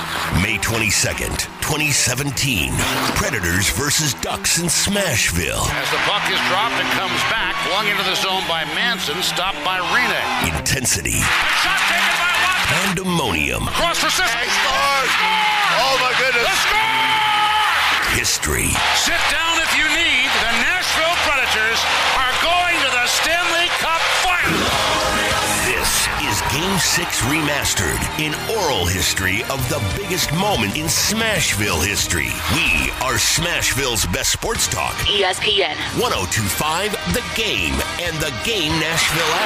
May 22nd, 2017. Predators versus Ducks in Smashville. As the puck is dropped and comes back, flung into the zone by Manson, stopped by Rinne. Intensity. A shot taken by Watson. Pandemonium. Cross for Sissons. He scores! Oh my goodness! The score! History. Sit down if you need. The Nashville Predators are going to the Stanley Cup Final. This is Game 6 Remastered, in oral history of the biggest moment in Smashville history. We are Smashville's best sports talk. ESPN 1025 The Game and the Game Nashville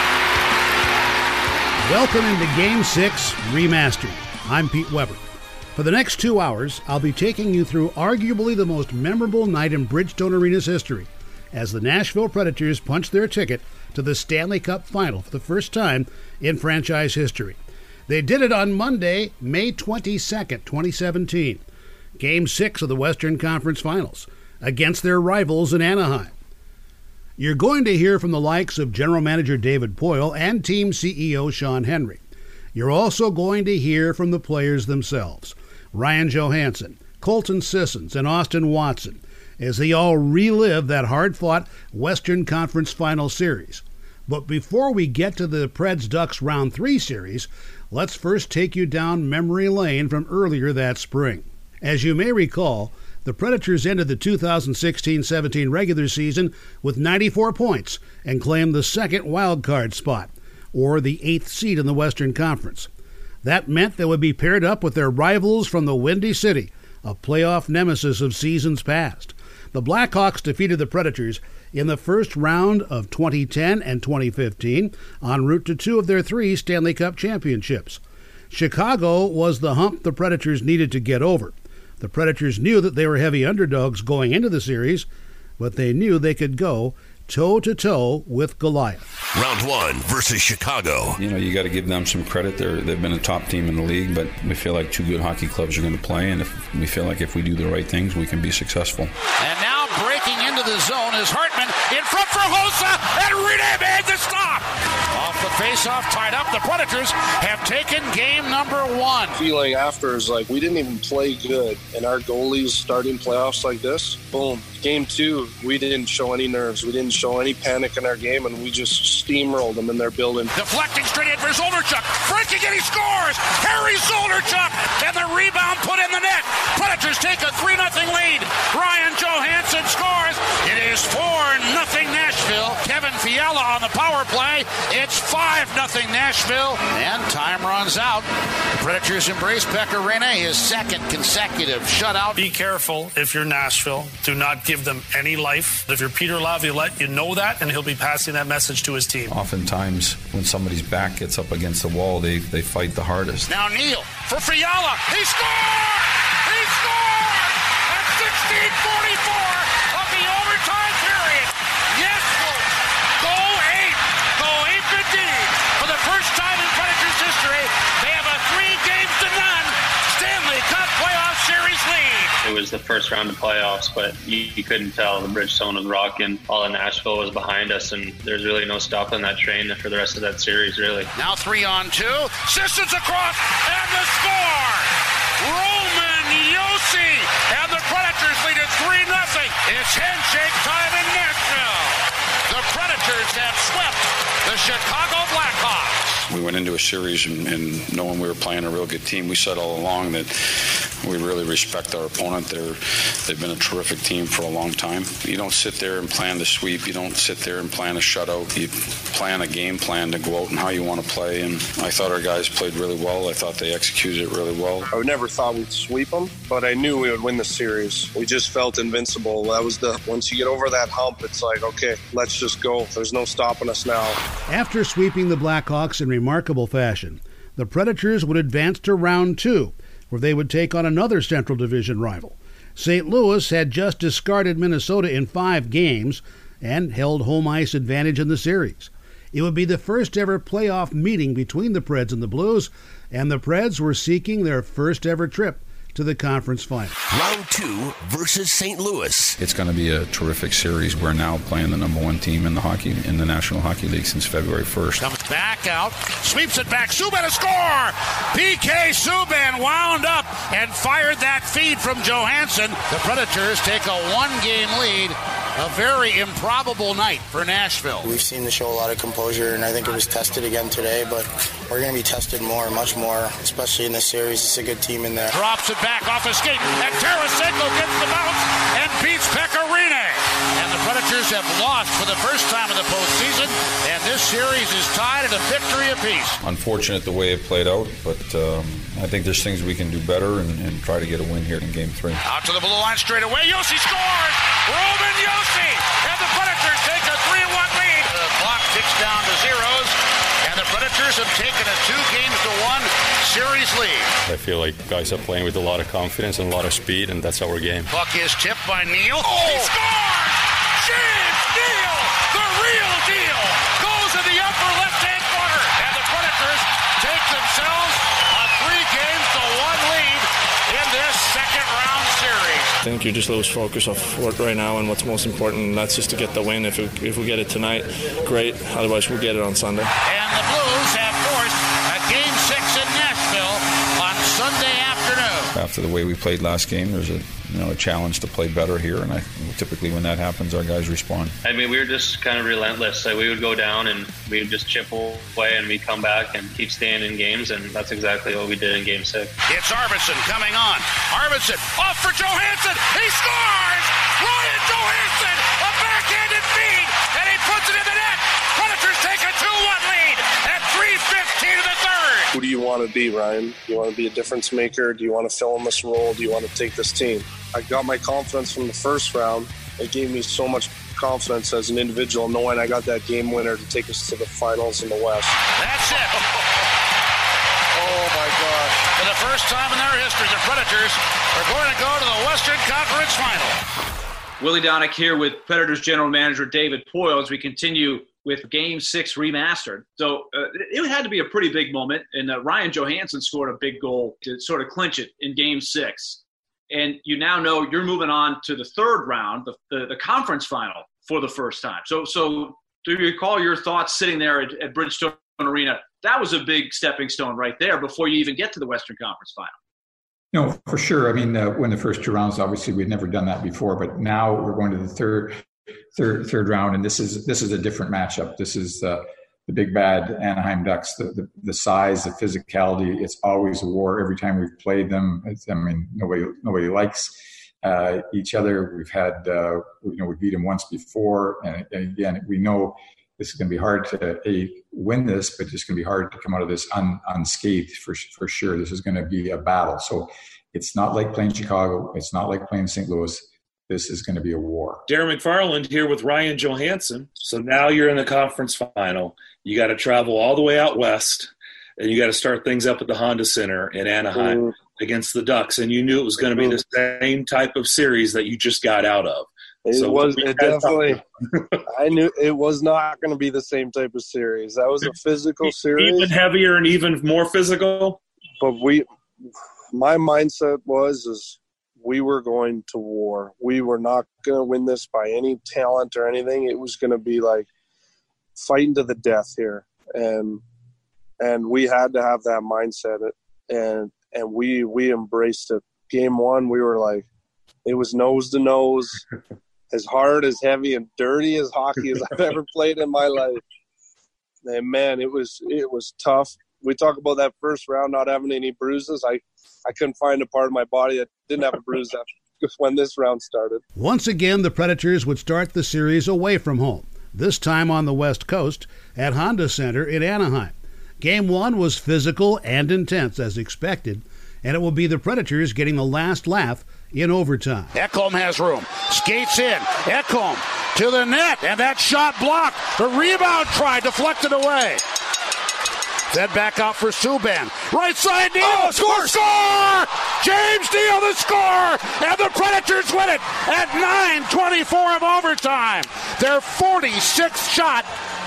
app. Welcome into Game 6 Remastered. I'm Pete Weber. For the next 2 hours, I'll be taking you through arguably the most memorable night in Bridgestone Arena's history, as the Nashville Predators punch their ticket to the Stanley Cup Final for the first time in franchise history. They did it on Monday, May 22nd, 2017, Game 6 of the Western Conference Finals, against their rivals in Anaheim. You're going to hear from the likes of General Manager David Poile and Team CEO Sean Henry. You're also going to hear from the players themselves, Ryan Johansson, Colton Sissons, and Austin Watson, as they all relive that hard-fought Western Conference Final Series. But before we get to the Preds-Ducks Round 3 series, let's first take you down memory lane from earlier that spring. As you may recall, the Predators ended the 2016-17 regular season with 94 points and claimed the second wildcard spot, or the 8th seed in the Western Conference. That meant they would be paired up with their rivals from the Windy City, a playoff nemesis of seasons past. The Blackhawks defeated the Predators in the first round of 2010 and 2015 en route to 2 of their 3 Stanley Cup championships. Chicago was the hump the Predators needed to get over. The Predators knew that they were heavy underdogs going into the series, but they knew they could go toe-to-toe with Goliath. Round 1 versus Chicago. You know, you got to give them some credit. They've been a top team in the league, but we feel like 2 good hockey clubs are going to play, and we feel like if we do the right things, we can be successful. And now breaking into the zone is Hartman in front for Hossa, and Rinne made the stop. Off the face-off, tied up. The Predators have taken game number 1. Feeling after is like we didn't even play good, and our goalies starting playoffs like this, boom. Game 2, we didn't show any nerves. We didn't show any panic in our game, and we just steamrolled them in their building. Deflecting straight in for Zolderchuk. Breaking and he scores! Harry Zolderchuk! And the rebound put in the net. Predators take a 3-0 lead. Ryan Johansson scores. It is 4-0 Nashville. Kevin Fiala on the power play. It's 5-0 Nashville. And time runs out. The Predators embrace Pekka Rinne, his second consecutive shutout. Be careful if you're Nashville. Do not give them any life. If you're Peter Laviolette, you know that, and he'll be passing that message to his team. Oftentimes, when somebody's back gets up against the wall, they fight the hardest. Now Neal for Fiala. He scored! He scored! At 16:44 of the overtime period. Yes, folks. Go 8. Go 8 indeed. For the first time in Predators history, they have a 3-0 Stanley Cup playoff series lead. It was the first round of playoffs, but you couldn't tell. The Bridgestone was rocking. All of Nashville was behind us, and there's really no stopping that train for the rest of that series, really. Now 3-on-2. Sissons across, and the score! Roman Josi, and the Predators lead at 3-0. It's handshake time in Nashville. The Predators have swept the Chicago Blackhawks. We went into a series and knowing we were playing a real good team, we said all along that we really respect our opponent. They've been a terrific team for a long time. You don't sit there and plan to sweep. You don't sit there and plan a shutout. You plan a game plan to go out and how you want to play. And I thought our guys played really well. I thought they executed it really well. I never thought we'd sweep them, but I knew we would win the series. We just felt invincible. That was once you get over that hump, it's like, okay, let's just go. There's no stopping us now. After sweeping the Blackhawks in remarkable fashion, the Predators would advance to round 2, where they would take on another Central Division rival. St. Louis had just discarded Minnesota in 5 games and held home ice advantage in the series. It would be the first ever playoff meeting between the Preds and the Blues, and the Preds were seeking their first ever trip to the conference final. Round 2 versus St. Louis. It's going to be a terrific series. We're now playing the number one team in the National Hockey League since February 1st. Comes back out, sweeps it back. Subban a score! PK Subban wound up and fired that feed from Johansson. The Predators take a one-game lead. A very improbable night for Nashville. We've seen the show a lot of composure, and I think it was tested again today, but we're going to be tested more, much more, especially in this series. It's a good team in there. Drops it back off a skate, and Tarasenko gets the bounce and beats Pecorine. And the Predators have lost for the first time in the postseason, and this series is tied at a victory apiece. Unfortunate the way it played out, but I think there's things we can do better and try to get a win here in Game 3. Out to the blue line straight away. Josi scores! Roman Josi! And the Predators take a 3-1 lead. The clock ticks down to zeros, and the Predators have taken a 2-1 series lead. I feel like guys are playing with a lot of confidence and a lot of speed, and that's our game. Puck is tipped by Neal. Oh! He scores! James Neal, the real deal, goes in the upper left-hand corner, and the Predators take themselves a 3-1 lead in this second-round series. I think you just lose focus of what right now and what's most important, and that's just to get the win. If we get it tonight, great. Otherwise, we'll get it on Sunday. And the Blues have forced a Game 6 in Nashville on Sunday afternoon. After the way we played last game, there's a challenge to play better here, and typically when that happens, our guys respond. I mean, we were just kind of relentless. Like, we would go down and we would just chip away, and we'd come back and keep staying in games, and that's exactly what we did in Game 6. It's Arvidsson coming on. Arvidsson off for Johansson. He scores! Ryan Johansson, a backhanded feed, and he puts it in the net. Predators take a 2-1 lead at 3:15 of the third. Who do you want to be, Ryan? Do you want to be a difference maker? Do you want to fill in this role? Do you want to take this team? I got my confidence from the first round. It gave me so much confidence as an individual, knowing I got that game winner to take us to the finals in the West. That's it. Oh, my God. For the first time in their history, the Predators are going to go to the Western Conference Final. Willie Donick here with Predators General Manager David Poile as we continue with Game 6 Remastered. So it had to be a pretty big moment, and Ryan Johansson scored a big goal to sort of clinch it in Game 6. And you now know you're moving on to the third round, the conference final for the first time. So do you recall your thoughts sitting there at Bridgestone Arena? That was a big stepping stone right there before you even get to the Western Conference final. No, for sure. I mean, when the first two rounds, obviously we'd never done that before, but now we're going to the third round, and this is a different matchup. This is the big bad Anaheim Ducks. The size, the physicality. It's always a war. Every time we've played them, nobody likes each other. We've had we beat them once before, and again we know this is going to be hard to win this, but it's going to be hard to come out of this unscathed for sure. This is going to be a battle. So it's not like playing Chicago. It's not like playing St. Louis. This is going to be a war. Darren McFarland here with Ryan Johansson. So now you're in the conference final. You got to travel all the way out west, and you got to start things up at the Honda Center in Anaheim against the Ducks. And you knew it was going to be the same type of series that you just got out of. I knew it was not going to be the same type of series. That was a physical series. Even heavier and even more physical? But my mindset was we were going to war. We were not going to win this by any talent or anything. It was going to be like fighting to the death here. And we had to have that mindset. And we embraced it. Game 1, we were like, it was nose to nose. As hard, as heavy, and dirty as hockey as I've ever played in my life. And man, it was tough. We talk about that first round not having any bruises. I couldn't find a part of my body that didn't have a bruise when this round started. Once again, the Predators would start the series away from home, this time on the West Coast at Honda Center in Anaheim. Game 1 was physical and intense as expected, and it will be the Predators getting the last laugh in overtime. Ekholm has room. Skates in. Ekholm to the net, and that shot blocked. The rebound try deflected away. Fed back out for Subban. Right side, Neal. Score! James Neal the score! And the Predators win it at 9:24 of overtime. Their 46th shot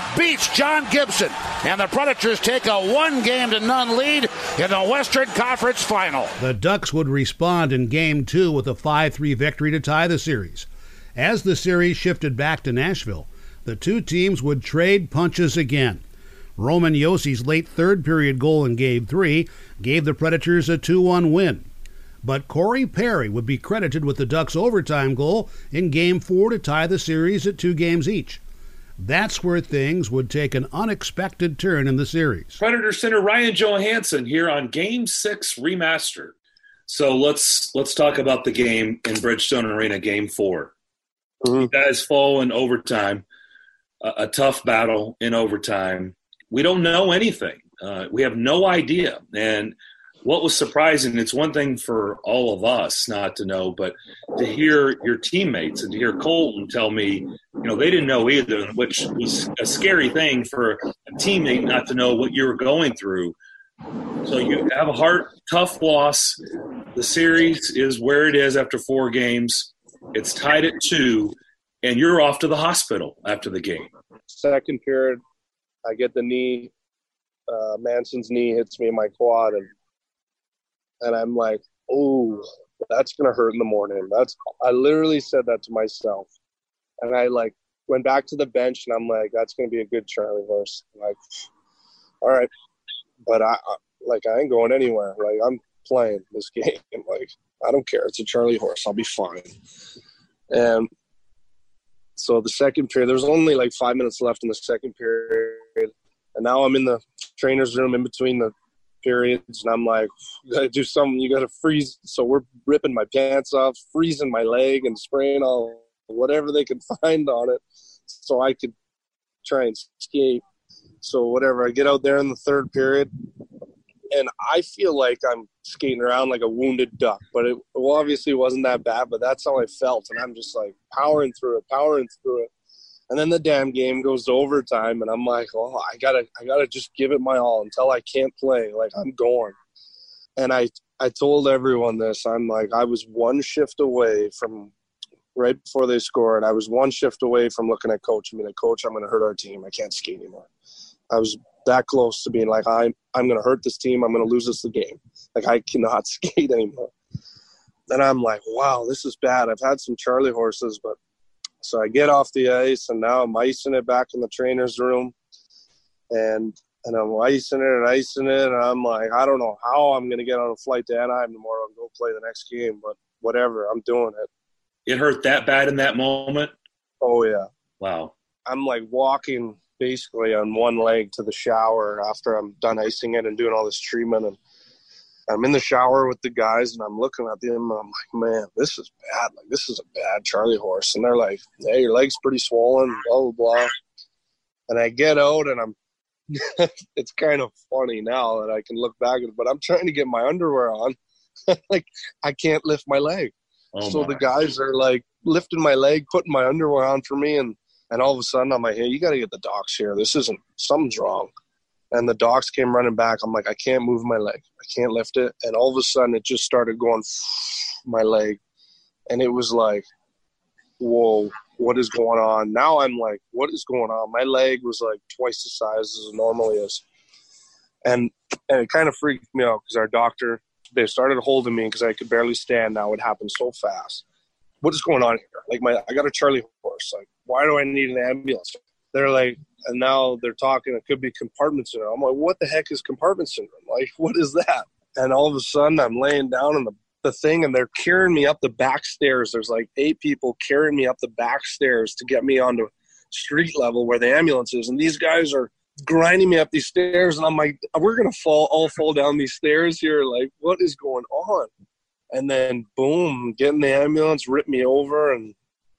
beats John Gibson, and the Predators take a 1-0 lead in the Western Conference Final. The Ducks would respond in Game 2 with a 5-3 victory to tie the series. As the series shifted back to Nashville, the two teams would trade punches again. Roman Josi's late third-period goal in Game 3 gave the Predators a 2-1 win. But Corey Perry would be credited with the Ducks' overtime goal in Game 4 to tie the series at 2 games each. That's where things would take an unexpected turn in the series. Predator center Ryan Johansson here on Game 6 Remastered. So let's talk about the game in Bridgestone Arena, Game 4. You guys fall in overtime, a tough battle in overtime. We don't know anything. We have no idea. And what was surprising, it's one thing for all of us not to know, but to hear your teammates and to hear Colton tell me, they didn't know either, which was a scary thing for a teammate not to know what you were going through. So you have a tough loss. The series is where it is after 4 games. It's tied at 2, and you're off to the hospital after the game. Second period, I get the knee. Manson's knee hits me in my quad, and I'm like, oh, that's going to hurt in the morning. I literally said that to myself. And I went back to the bench and I'm like, that's going to be a good Charlie horse. Like, all right. But I ain't going anywhere. I'm playing this game. I don't care. It's a Charlie horse. I'll be fine. And so the second period, there was only 5 minutes left in the second period. And now I'm in the trainer's room in between the periods, and I'm like, you got to do something. You got to freeze. So we're ripping my pants off, freezing my leg, and spraying all whatever they could find on it so I could try and skate. So whatever, I get out there in the third period, and I feel like I'm skating around like a wounded duck. But it obviously wasn't that bad, but that's how I felt. And I'm just powering through it. And then the damn game goes to overtime, and I'm like, oh, I gotta just give it my all until I can't play. I'm going. And I told everyone this. I'm like, I was one shift away from right before they scored. I was one shift away from looking at coach. Coach, I'm going to hurt our team. I can't skate anymore. I was that close to being like, I'm going to hurt this team. I'm going to lose this the game. I cannot skate anymore. And I'm like, wow, this is bad. I've had some Charlie horses, but. So I get off the ice, and now I'm icing it back in the trainer's room. And I'm icing it, and I'm like, I don't know how I'm going to get on a flight to Anaheim tomorrow and go play the next game, but whatever, I'm doing it. It hurt that bad in that moment? Oh, yeah. Wow. I'm walking basically on one leg to the shower after I'm done icing it and doing all this treatment, and I'm in the shower with the guys, and I'm looking at them, and I'm like, man, this is bad. This is a bad Charlie horse. And they're like, hey, your leg's pretty swollen, blah, blah, blah. And I get out, and I'm it's kind of funny now that I can look back at it, but I'm trying to get my underwear on. I can't lift my leg. So the guys are, lifting my leg, putting my underwear on for me, and all of a sudden I'm like, hey, you got to get the docs here. Something's wrong. And the docs came running back. I'm like, I can't move my leg. I can't lift it. And all of a sudden, it just started going my leg. And it was like, whoa, what is going on? Now I'm like, what is going on? My leg was twice the size as it normally is. And it kind of freaked me out because our doctor, they started holding me because I could barely stand now. It happened so fast. What is going on here? I got a Charlie horse. Why do I need an ambulance? They're like, and now they're talking, it could be compartment syndrome. I'm like, what the heck is compartment syndrome? What is that? And all of a sudden, I'm laying down in the thing, and they're carrying me up the back stairs. There's 8 people carrying me up the back stairs to get me onto street level where the ambulance is. And these guys are grinding me up these stairs, and I'm like, we're going to all fall down these stairs here. What is going on? And then, boom, getting the ambulance, ripped me over, and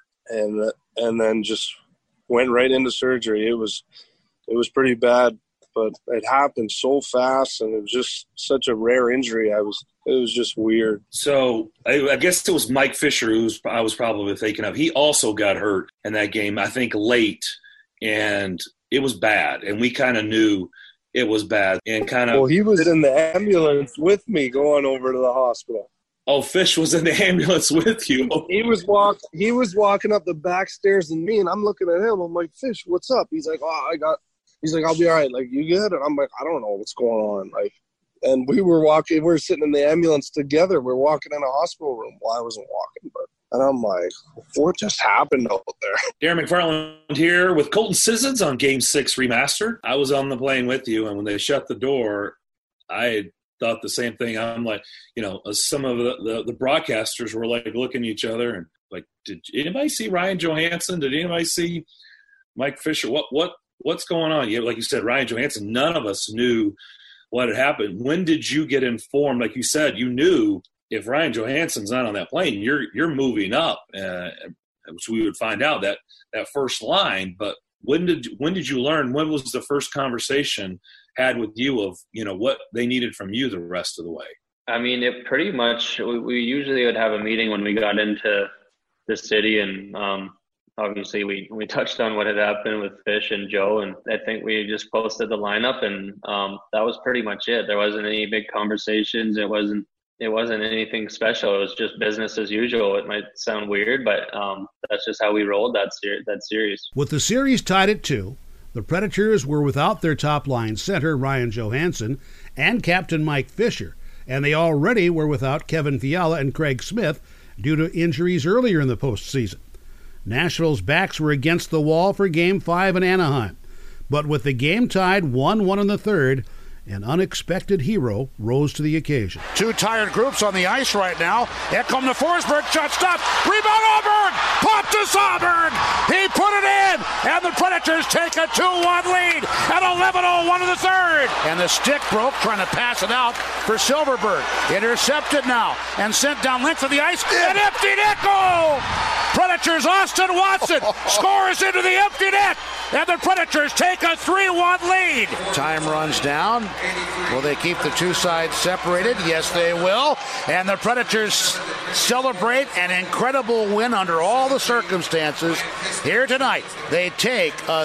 then just went right into surgery. It was pretty bad, but it happened so fast, and it was just such a rare injury. It was just weird. So I guess it was Mike Fisher who I was probably thinking of. He also got hurt in that game, I think late, and it was bad. And we kind of knew it was bad. And Well, he was in the ambulance with me going over to the hospital. Oh, Fish was in the ambulance with you. He was walking up the back stairs and me, and I'm looking at him. I'm like, Fish, what's up? He's like, he's like, I'll be all right. Like, you good? And I'm like, I don't know what's going on. Like, and we were sitting in the ambulance together. We're walking in a hospital room. Well, I wasn't walking, and I'm like, what just happened out there? Darren McFarland here with Colton Sissons on Game 6 Remastered. I was on the plane with you, and when they shut the door, I thought the same thing. I'm like, some of the broadcasters were like looking at each other and like, did anybody see Ryan Johansson? Did anybody see Mike Fisher? What's going on? Like you said, Ryan Johansson, none of us knew what had happened. When did you get informed? Like you said, you knew if Ryan Johansson's not on that plane, you're moving up, which we would find out that first line. But when did you learn? When was the first conversation had with you of what they needed from you the rest of the way? I mean, it pretty much, we usually would have a meeting when we got into the city, and obviously we touched on what had happened with Fish and Joe, and I think we just posted the lineup, and that was pretty much it. There wasn't any big conversations. It wasn't anything special. It was just business as usual. It might sound weird, but that's just how we rolled that series. With the series tied at 2, the Predators were without their top-line center, Ryan Johansson, and captain Mike Fisher, and they already were without Kevin Fiala and Craig Smith due to injuries earlier in the postseason. Nashville's backs were against the wall for Game 5 in Anaheim, but with the game tied 1-1 in the third, an unexpected hero rose to the occasion. Two tired groups on the ice right now. Ekholm to Forsberg, shot stopped. Rebound Auburn! Pop to Sauberg! He put it in! And the Predators take a 2-1 lead at 11:01 in the third. And the stick broke trying to pass it out for Silverberg. Intercepted now and sent down length of the ice. An empty net goal! Predators Austin Watson scores into the empty net. And the Predators take a 3-1 lead. Time runs down. Will they keep the two sides separated? Yes, they will. And the Predators celebrate an incredible win under all the circumstances. Here tonight, they take a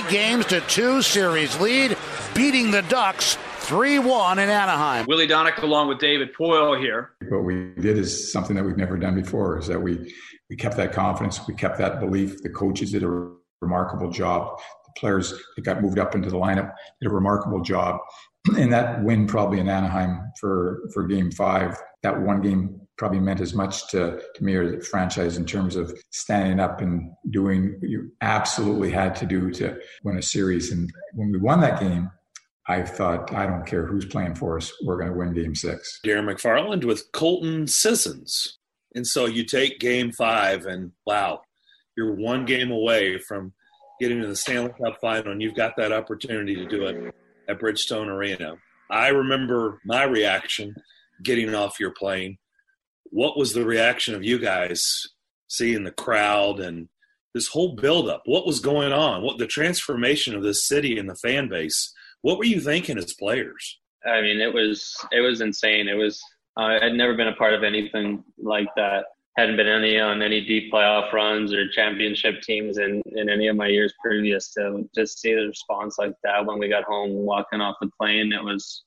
3-2 series lead, beating the Ducks 3-1 in Anaheim. Willie Donick along with David Poile here. What we did is something that we've never done before, is that we kept that confidence, we kept that belief. The coaches did a remarkable job. The players that got moved up into the lineup did a remarkable job. And that win probably in Anaheim for Game 5, that one game probably meant as much to me or the franchise in terms of standing up and doing what you absolutely had to do to win a series. And when we won that game, I thought, I don't care who's playing for us, we're going to win Game 6. Darren McFarland with Colton Sissons. And so you take Game 5 and, wow, you're one game away from getting to the Stanley Cup final, and you've got that opportunity to do it at Bridgestone Arena. I remember my reaction getting off your plane. What was the reaction of you guys seeing the crowd and this whole buildup? What was going on? What the transformation of this city and the fan base? What were you thinking as players? I mean, it was insane. It was I'd never been a part of anything like that. Hadn't been on any deep playoff runs or championship teams in any of my years previous. To just see the response like that when we got home, walking off the plane, it was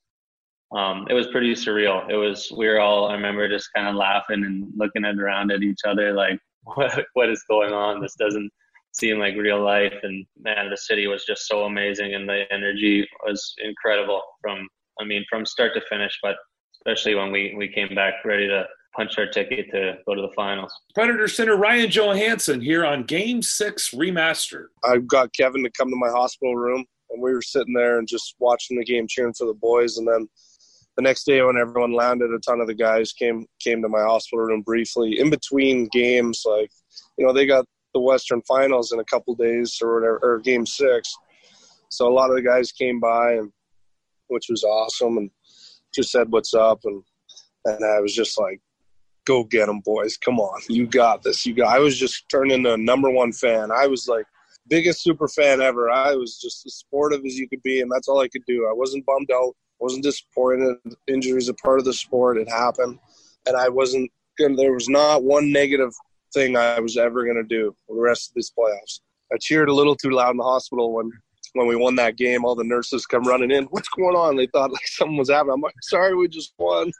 pretty surreal. We were all, I remember just kind of laughing and looking around at each other like, what is going on? This doesn't seem like real life. And man, the city was just so amazing, and the energy was incredible from start to finish, but especially when we came back ready to punch our ticket to go to the finals. Predator center Ryan Johansson here on Game 6 Remastered. I got Kevin to come to my hospital room, and we were sitting there and just watching the game, cheering for the boys. And then the next day when everyone landed, a ton of the guys came to my hospital room briefly. In between games, like, they got the Western Finals in a couple days or whatever, or Game 6. So a lot of the guys came by, and which was awesome, and just said what's up. And I was just like, go get them, boys. Come on. You got this. I was just turned into a number one fan. I was like biggest super fan ever. I was just as supportive as you could be, and that's all I could do. I wasn't bummed out. Wasn't disappointed. Injuries are part of the sport. It happened. And there was not one negative thing I was ever going to do for the rest of these playoffs. I cheered a little too loud in the hospital when we won that game. All the nurses come running in. What's going on? They thought like something was happening. I'm like, sorry, we just won.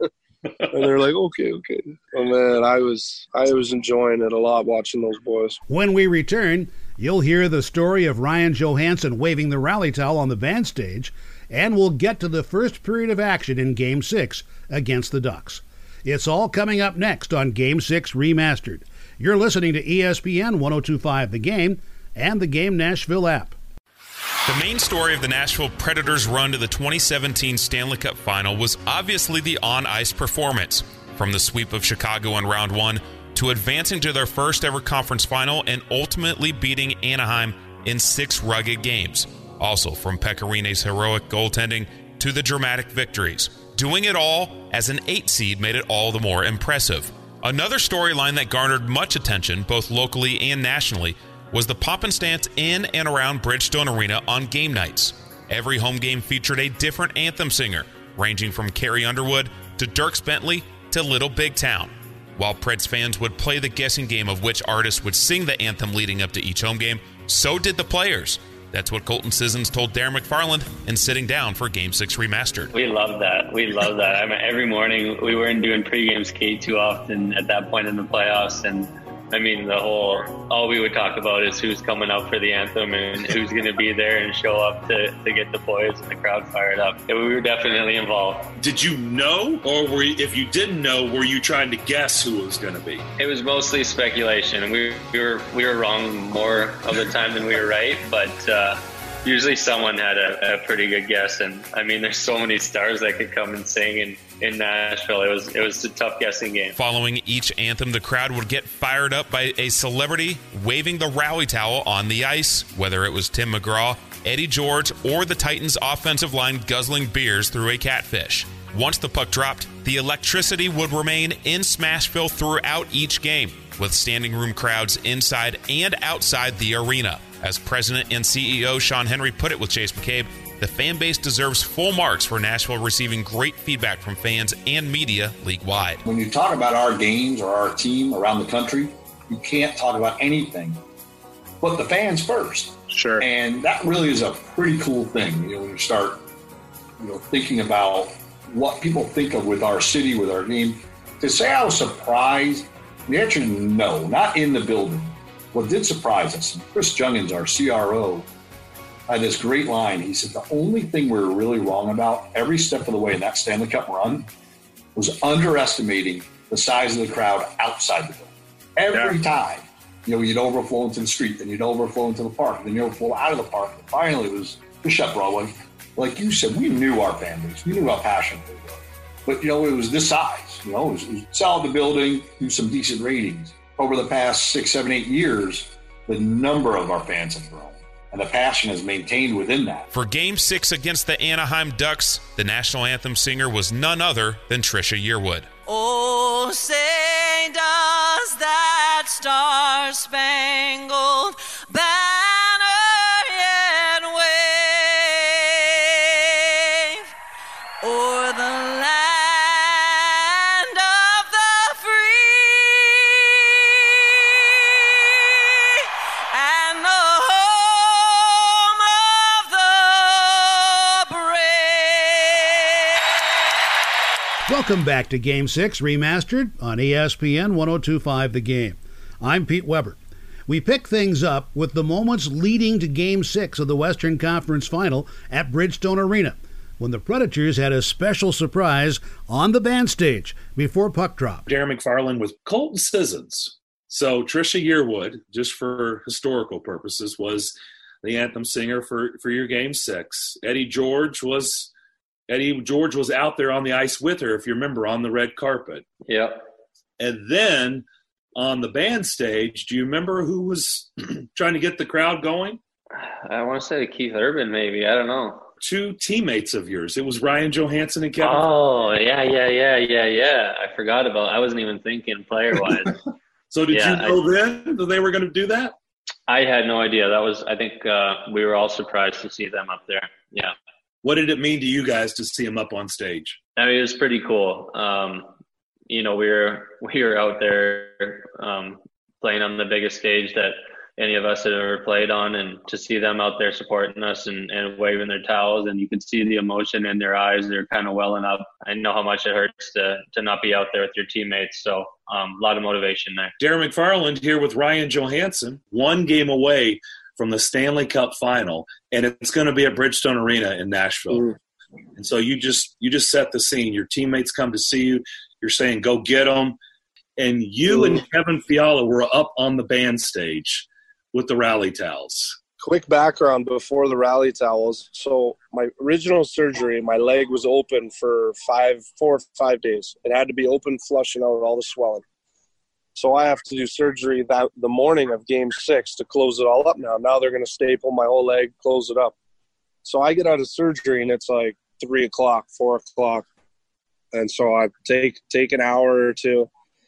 And they're like, okay. Oh man, I was enjoying it a lot watching those boys. When we return, you'll hear the story of Ryan Johansson waving the rally towel on the band stage, and we'll get to the first period of action in Game 6 against the Ducks. It's all coming up next on Game 6 Remastered. You're listening to ESPN 102.5 The Game and the Game Nashville app. The main story of the Nashville Predators' run to the 2017 Stanley Cup Final was obviously the on-ice performance. From the sweep of Chicago in Round 1 to advancing to their first-ever conference final and ultimately beating Anaheim in 6 rugged games. Also from Pekka Rinne's heroic goaltending to the dramatic victories. Doing it all as an 8 seed made it all the more impressive. Another storyline that garnered much attention, both locally and nationally, was the pop and stance in and around Bridgestone Arena on game nights. Every home game featured a different anthem singer, ranging from Carrie Underwood to Dierks Bentley to Little Big Town. While Preds fans would play the guessing game of which artist would sing the anthem leading up to each home game, so did the players. That's what Colton Sissons told Darren McFarland in sitting down for Game 6 Remastered. We love that. I mean, every morning we weren't doing pregame skate too often at that point in the playoffs. And I mean, all we would talk about is who's coming up for the anthem and who's going to be there and show up to get the boys and the crowd fired up. And we were definitely involved. Did you know, or if you didn't know, were you trying to guess who it was going to be? It was mostly speculation. We were wrong more of the time than we were right, but usually someone had a pretty good guess. And I mean, there's so many stars that could come and sing in Nashville. It was a tough guessing game. Following each anthem, the crowd would get fired up by a celebrity waving the rally towel on the ice, whether it was Tim McGraw, Eddie George, or the Titans' offensive line guzzling beers through a catfish. Once the puck dropped, the electricity would remain in Smashville throughout each game, with standing room crowds inside and outside the arena. As President and CEO Sean Henry put it with Chase McCabe, the fan base deserves full marks for Nashville receiving great feedback from fans and media league-wide. When you talk about our games or our team around the country, you can't talk about anything but the fans first. Sure. And that really is a pretty cool thing, when you start, thinking about what people think of with our city, with our game. To say I was surprised, the answer is no, not in the building. What did surprise us, Chris Jungins, our CRO, had this great line. He said, the only thing we were really wrong about every step of the way in that Stanley Cup run was underestimating the size of the crowd outside the building. Every time, you'd overflow into the street, then you'd overflow into the park, then you'd overflow out of the park. And finally, it was just shut Broadway. Like you said, we knew our fan base. We knew how passionate they were. But, it was this size. It was sell the building, do some decent ratings. Over the past 6, 7, 8 years, the number of our fans have grown, and the passion is maintained within that. For Game 6 against the Anaheim Ducks, the national anthem singer was none other than Trisha Yearwood. Oh, say does that star-spangled banner yet wave o'er the land of the free and the home of the brave. Welcome back to Game 6 Remastered on ESPN 102.5 The Game. I'm Pete Weber. We pick things up with the moments leading to Game 6 of the Western Conference Final at Bridgestone Arena, when the Predators had a special surprise on the band stage before puck drop. Darren McFarland with Colton Sissons. So Trisha Yearwood, just for historical purposes, was the anthem singer for your Game 6. Eddie George was out there on the ice with her, if you remember, on the red carpet. Yep. And then on the band stage, do you remember who was trying to get the crowd going? I want to say Keith Urban, maybe. I don't know. 2 teammates of yours. It was Ryan Johansson and Kevin. Oh, yeah. I forgot about I wasn't even thinking player-wise. So did you know then that they were going to do that? I had no idea. I think we were all surprised to see them up there. Yeah. What did it mean to you guys to see them up on stage? I mean, it was pretty cool. We were out there playing on the biggest stage that any of us had ever played on, and to see them out there supporting us and waving their towels, and you can see the emotion in their eyes. They're kind of welling up. I know how much it hurts to not be out there with your teammates. So a lot of motivation there. Darren McFarland here with Ryan Johansson, 1 game away from the Stanley Cup final, and it's going to be at Bridgestone Arena in Nashville. And so you just set the scene. Your teammates come to see you. You're saying, go get them. And you and Kevin Fiala were up on the band stage with the rally towels. Quick background before the rally towels. So my original surgery, my leg was open for 4 or 5 days. It had to be open, flushing out all the swelling. So I have to do surgery the morning of Game 6 to close it all up now. Now they're going to staple my whole leg, close it up. So I get out of surgery, and it's like 3 o'clock, 4 o'clock. And so I take an hour or two.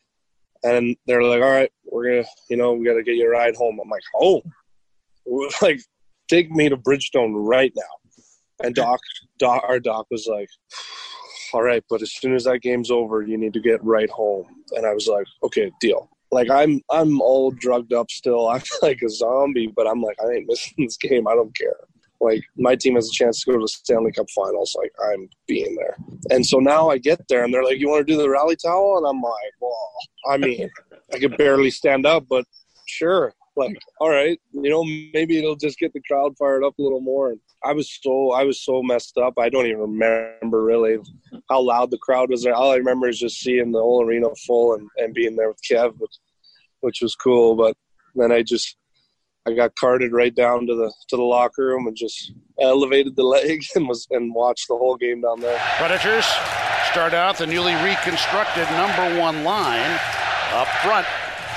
And they're like, all right, we're going to, we got to get you a ride home. I'm like, home? Like, take me to Bridgestone right now. And our doc was like, all right, but as soon as that game's over, you need to get right home. And I was like, okay, deal. Like, I'm all drugged up still. I'm like a zombie, but I'm like, I ain't missing this game. I don't care. Like, my team has a chance to go to the Stanley Cup Finals. Like, I'm being there. And so now I get there, and they're like, you want to do the rally towel? And I'm like, well, I mean, I could barely stand up, but sure. Like, all right, maybe it'll just get the crowd fired up a little more. And I was so messed up. I don't even remember really how loud the crowd was there. All I remember is just seeing the whole arena full and being there with Kev, which was cool. But then I got carted right down to the locker room and just elevated the leg and watched the whole game down there. Predators start out the newly reconstructed number 1 line up front.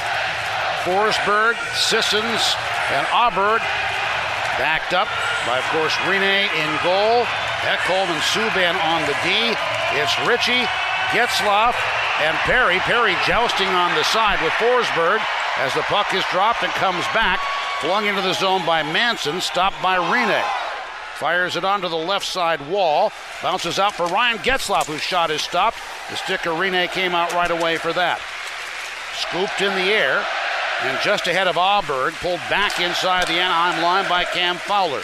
Forsberg, Sissons, and Aberg backed up by, of course, Rinne in goal. Ekholm and Subban on the D. It's Ritchie, Getzlaf, and Perry. Perry jousting on the side with Forsberg as the puck is dropped and comes back. Flung into the zone by Manson, stopped by Rinne. Fires it onto the left side wall. Bounces out for Ryan Getzlaf, whose shot is stopped. The stick of Rinne came out right away for that. Scooped in the air. And just ahead of Aberg, pulled back inside the Anaheim line by Cam Fowler.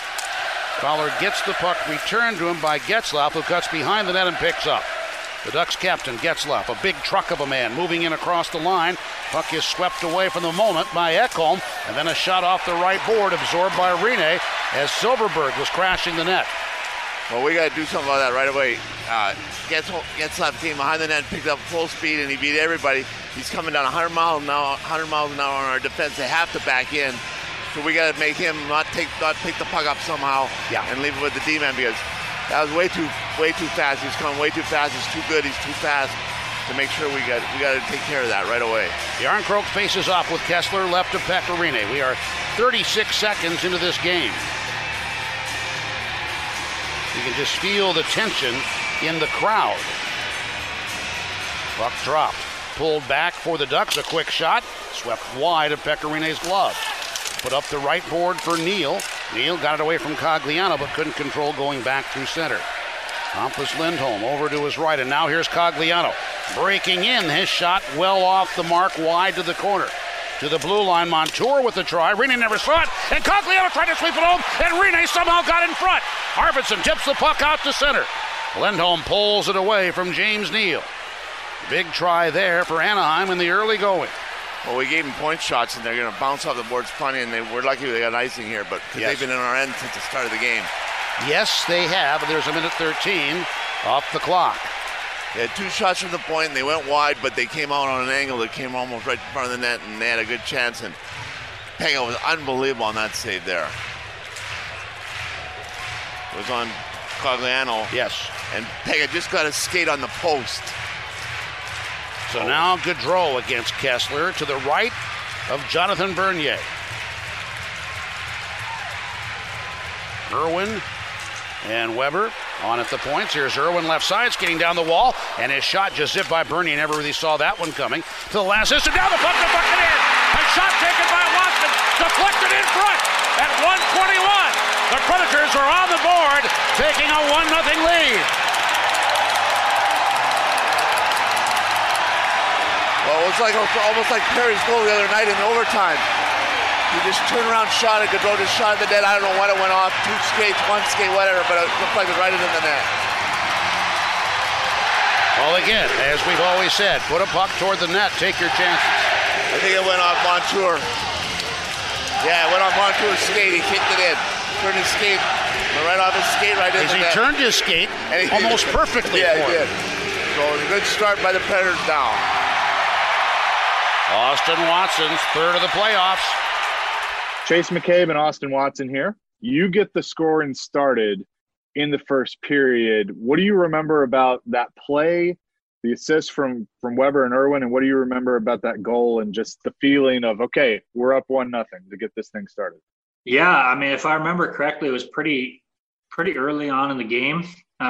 Fowler gets the puck returned to him by Getzlaf, who cuts behind the net and picks up. The Ducks captain, Getzlaf, a big truck of a man, moving in across the line. Puck is swept away from the moment by Ekholm, and then a shot off the right board absorbed by Rinne as Silverberg was crashing the net. Well, we got to do something about that right away. Getzlaf came behind the net, picked up full speed, and he beat everybody. He's coming down 100 miles an hour on our defense. They have to back in. So we got to make him not pick the puck up somehow and leave it with the D-man, because that was way too fast. He's coming way too fast. He's too good. He's too fast to make sure we got to take care of that right away. Jarnkrok faces off with Kessler left of Pekka Rinne. We are 36 seconds into this game. You can just feel the tension in the crowd. Puck dropped. Pulled back for the Ducks. A quick shot. Swept wide of Pekka Rinne's glove. Put up the right board for Neal. Neal got it away from Cogliano, but couldn't control going back through center. Hampus Lindholm over to his right, and now here's Cogliano. Breaking in, his shot well off the mark, wide to the corner. To the blue line, Montour with the try. Rinne never saw it, and Cogliano tried to sweep it home, and Rinne somehow got in front. Arvidsson tips the puck out to center. Lindholm pulls it away from James Neal. Big try there for Anaheim in the early going. Well, we gave them point shots, and they're going to bounce off the boards plenty, and we're lucky they got icing here, but because they've been in our end since the start of the game. Yes, they have. There's a minute 13 off the clock. They had 2 shots from the point, and they went wide, but they came out on an angle that came almost right in front of the net, and they had a good chance, and Pekka was unbelievable on that save there. It was on Cogliano. Yes. And Pekka just got to skate on the post. So now Gaudreau against Kessler to the right of Jonathan Bernier. Irwin and Weber on at the points. Here's Irwin left side, skating down the wall, and his shot just zipped by Bernier. Never really saw that one coming. To the last instant, down the puck to bucket in. A shot taken by Watson, deflected in front at 1:21. The Predators are on the board, taking a 1-0 lead. Well, it was almost like Perry's goal the other night in overtime. He just turned around, shot it. Gaudreau just shot at the net. I don't know when it went off. 2 skates, 1 skate, whatever, but it looked like it was right into the net. Well, again, as we've always said, put a puck toward the net. Take your chances. I think it went off Montour. Yeah, it went off Montour's skate. He kicked it in. Turned his skate right off his skate right into the net. He turned his skate almost perfectly yeah, for he him. did. So it was a good start by the Predators now. Austin Watson's third of the playoffs. Chase McCabe and Austin Watson here. You get the scoring started in the first period. What do you remember about that play, the assist from Weber and Irwin, and what do you remember about that goal and just the feeling of, okay, we're up 1-0 to get this thing started? Yeah, I mean, if I remember correctly, it was pretty early on in the game.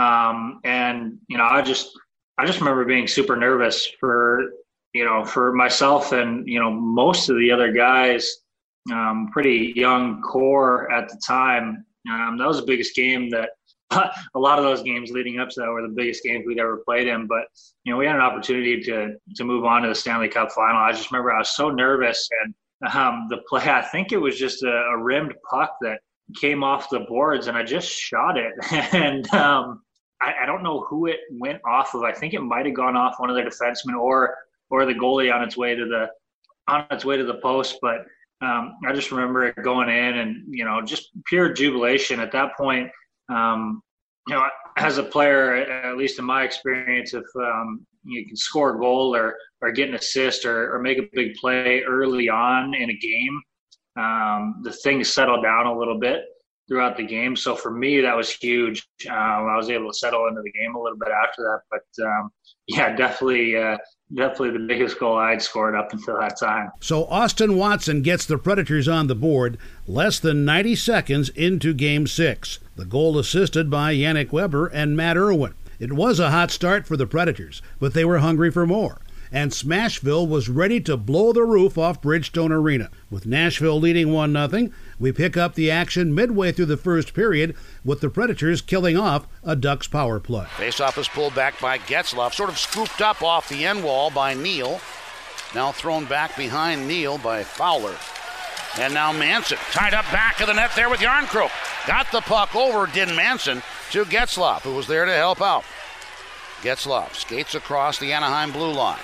And, you know, I just remember being super nervous for myself and, you know, most of the other guys, pretty young core at the time. That was the biggest game that a lot of those games leading up to that were the biggest games we'd ever played in. But, you know, we had an opportunity to move on to the Stanley Cup final. I just remember I was so nervous, and the play, I think it was just a rimmed puck that came off the boards, and I just shot it. And I don't know who it went off of. I think it might have gone off one of the defensemen or the goalie on its way to the post. But I just remember it going in, and, you know, just pure jubilation at that point. You know, as a player, at least in my experience, if you can score a goal or get an assist or make a big play early on in a game, the things settle down a little bit throughout the game. So for me, that was huge. I was able to settle into the game a little bit after that. But yeah, definitely the biggest goal I'd scored up until that time. So Austin Watson gets the Predators on the board less than 90 seconds into Game 6. The goal assisted by Yannick Weber and Matt Irwin. It was a hot start for the Predators, but they were hungry for more. And Smashville was ready to blow the roof off Bridgestone Arena. With Nashville leading 1-0, we pick up the action midway through the first period with the Predators killing off a Ducks power play. Faceoff is pulled back by Getzlaf, sort of scooped up off the end wall by Neal. Now thrown back behind Neal by Fowler. And now Manson, tied up back of the net there with Järnkrok. Got the puck over Din Manson to Getzlaf, who was there to help out. Getzlaf skates across the Anaheim blue line.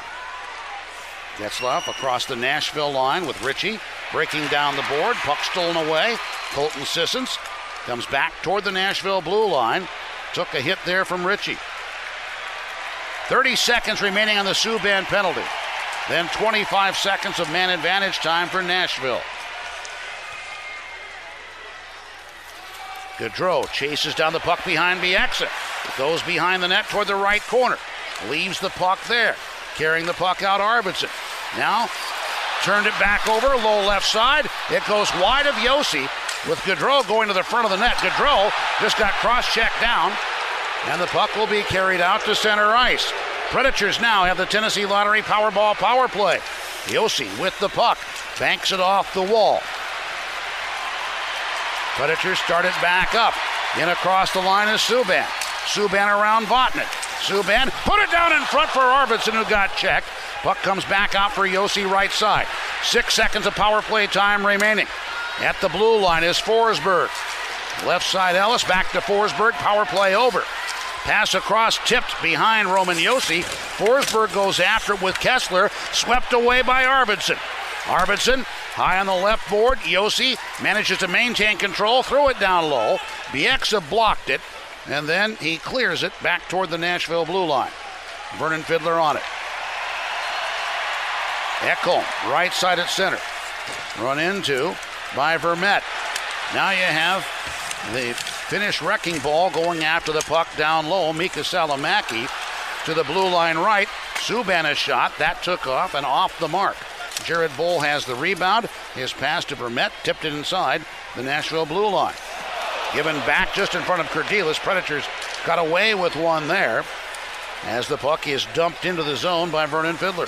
Getzlaf across the Nashville line with Ritchie breaking down the board. Puck stolen away. Colton Sissons comes back toward the Nashville blue line. Took a hit there from Ritchie. 30 seconds remaining on the Subban penalty. Then 25 seconds of man advantage time for Nashville. Gaudreau chases down the puck behind Bieksa. It goes behind the net toward the right corner. Leaves the puck there. Carrying the puck out, Arvidsson. Now, turned it back over, low left side. It goes wide of Josi with Gaudreau going to the front of the net. Gaudreau just got cross-checked down, and the puck will be carried out to center ice. Predators now have the Tennessee Lottery Powerball power play. Josi with the puck, banks it off the wall. Predators start it back up. In across the line is Subban. Subban around Votnik. Subban put it down in front for Arvidsson, who got checked. Puck comes back out for Josi right side. 6 seconds of power play time remaining. At the blue line is Forsberg. Left side Ellis, back to Forsberg, power play over. Pass across, tipped behind Roman Josi. Forsberg goes after it with Kessler, swept away by Arvidsson. Arvidsson high on the left board. Josi manages to maintain control, throw it down low. Bieksa blocked it, and then he clears it back toward the Nashville blue line. Vernon Fiddler on it. Ekholm, right side at center. Run into by Vermette. Now you have the Finnish wrecking ball going after the puck down low. Mika Salamäki to the blue line right. Subban a shot. That took off and off the mark. Jared Bull has the rebound. His pass to Vermette tipped it inside the Nashville blue line. Given back just in front of Kurdilis. Predators got away with one there as the puck is dumped into the zone by Vernon Fiddler.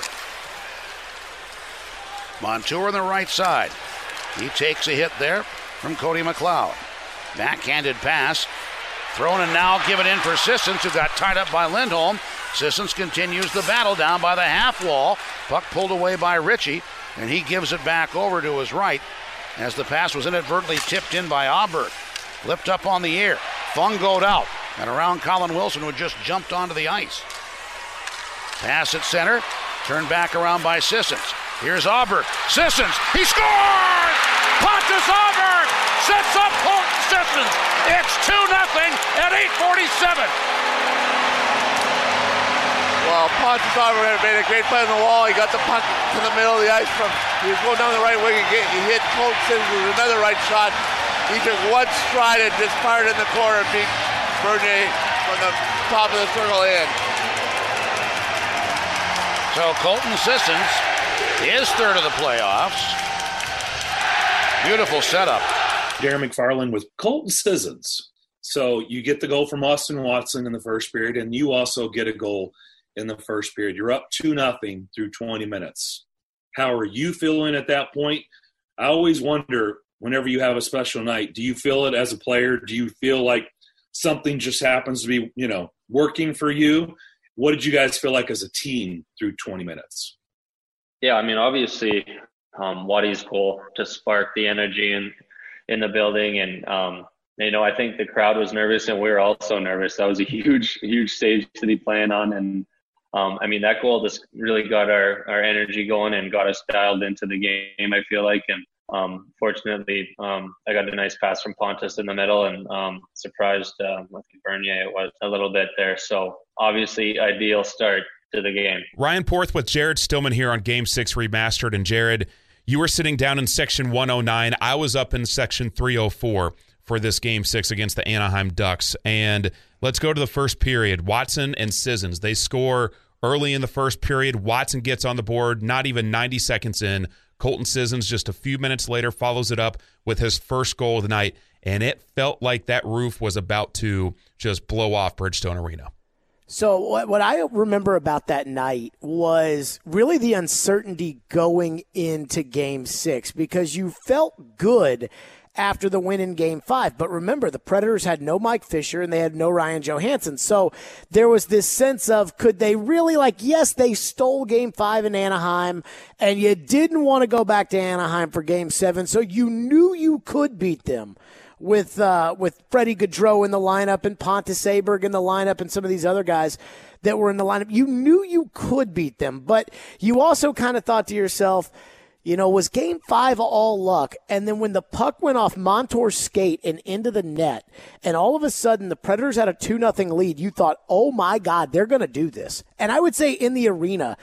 Montour on the right side. He takes a hit there from Cody McLeod. Backhanded pass. Thrown and now given in for Sissons, who got tied up by Lindholm. Sissons continues the battle down by the half wall. Puck pulled away by Ritchie, and he gives it back over to his right as the pass was inadvertently tipped in by Auberg. Flipped up on the air. Fungoed out and around Colin Wilson, who had just jumped onto the ice. Pass at center. Turned back around by Sissons. Here's Auberg. Sissons. He scores! Pontus Auberg sets up Colton Sissons. It's 2-0 at 8:47. Well, Pontus Auberg made a great play on the wall. He got the puck to the middle of the ice he was going down the right wing again. He hit Colton Sissons with another right shot. He took one stride and just fired in the corner and beat Bernier from the top of the circle in. So Colton Sissons is third of the playoffs. Beautiful setup. Darren McFarland with Colton Sissons. So you get the goal from Austin Watson in the first period, and you also get a goal in the first period. You're up 2-0 through 20 minutes. How are you feeling at that point? I always wonder, whenever you have a special night, do you feel it as a player? Do you feel like something just happens to be, working for you? What did you guys feel like as a team through 20 minutes? Yeah, I mean, obviously, Waddy's goal to spark the energy in the building. And, I think the crowd was nervous and we were also nervous. That was a huge, huge stage to be playing on. And, that goal just really got our energy going and got us dialed into the game, I feel like. And fortunately, I got a nice pass from Pontus in the middle and surprised Bernier it was a little bit there. So obviously, ideal start to the game. Ryan Porth with Jared Stillman here on Game 6 Remastered. And Jared, you were sitting down in Section 109. I was up in Section 304 for this Game 6 against the Anaheim Ducks. And let's go to the first period. Watson and Sissons, they score early in the first period. Watson gets on the board, not even 90 seconds in. Colton Sissons just a few minutes later follows it up with his first goal of the night, and it felt like that roof was about to just blow off Bridgestone Arena. So what I remember about that night was really the uncertainty going into Game 6 because you felt good after the win in Game 5. But remember, the Predators had no Mike Fisher and they had no Ryan Johansson. So there was this sense of, could they really, yes, they stole Game 5 in Anaheim, and you didn't want to go back to Anaheim for Game 7, so you knew you could beat them with Freddie Gaudreau in the lineup and Pontus Aberg in the lineup and some of these other guys that were in the lineup. You knew you could beat them, but you also kind of thought to yourself, was Game 5 all luck? And then when the puck went off Montour's skate and into the net, and all of a sudden the Predators had a 2-0 lead, you thought, oh my God, they're going to do this. And I would say in the arena,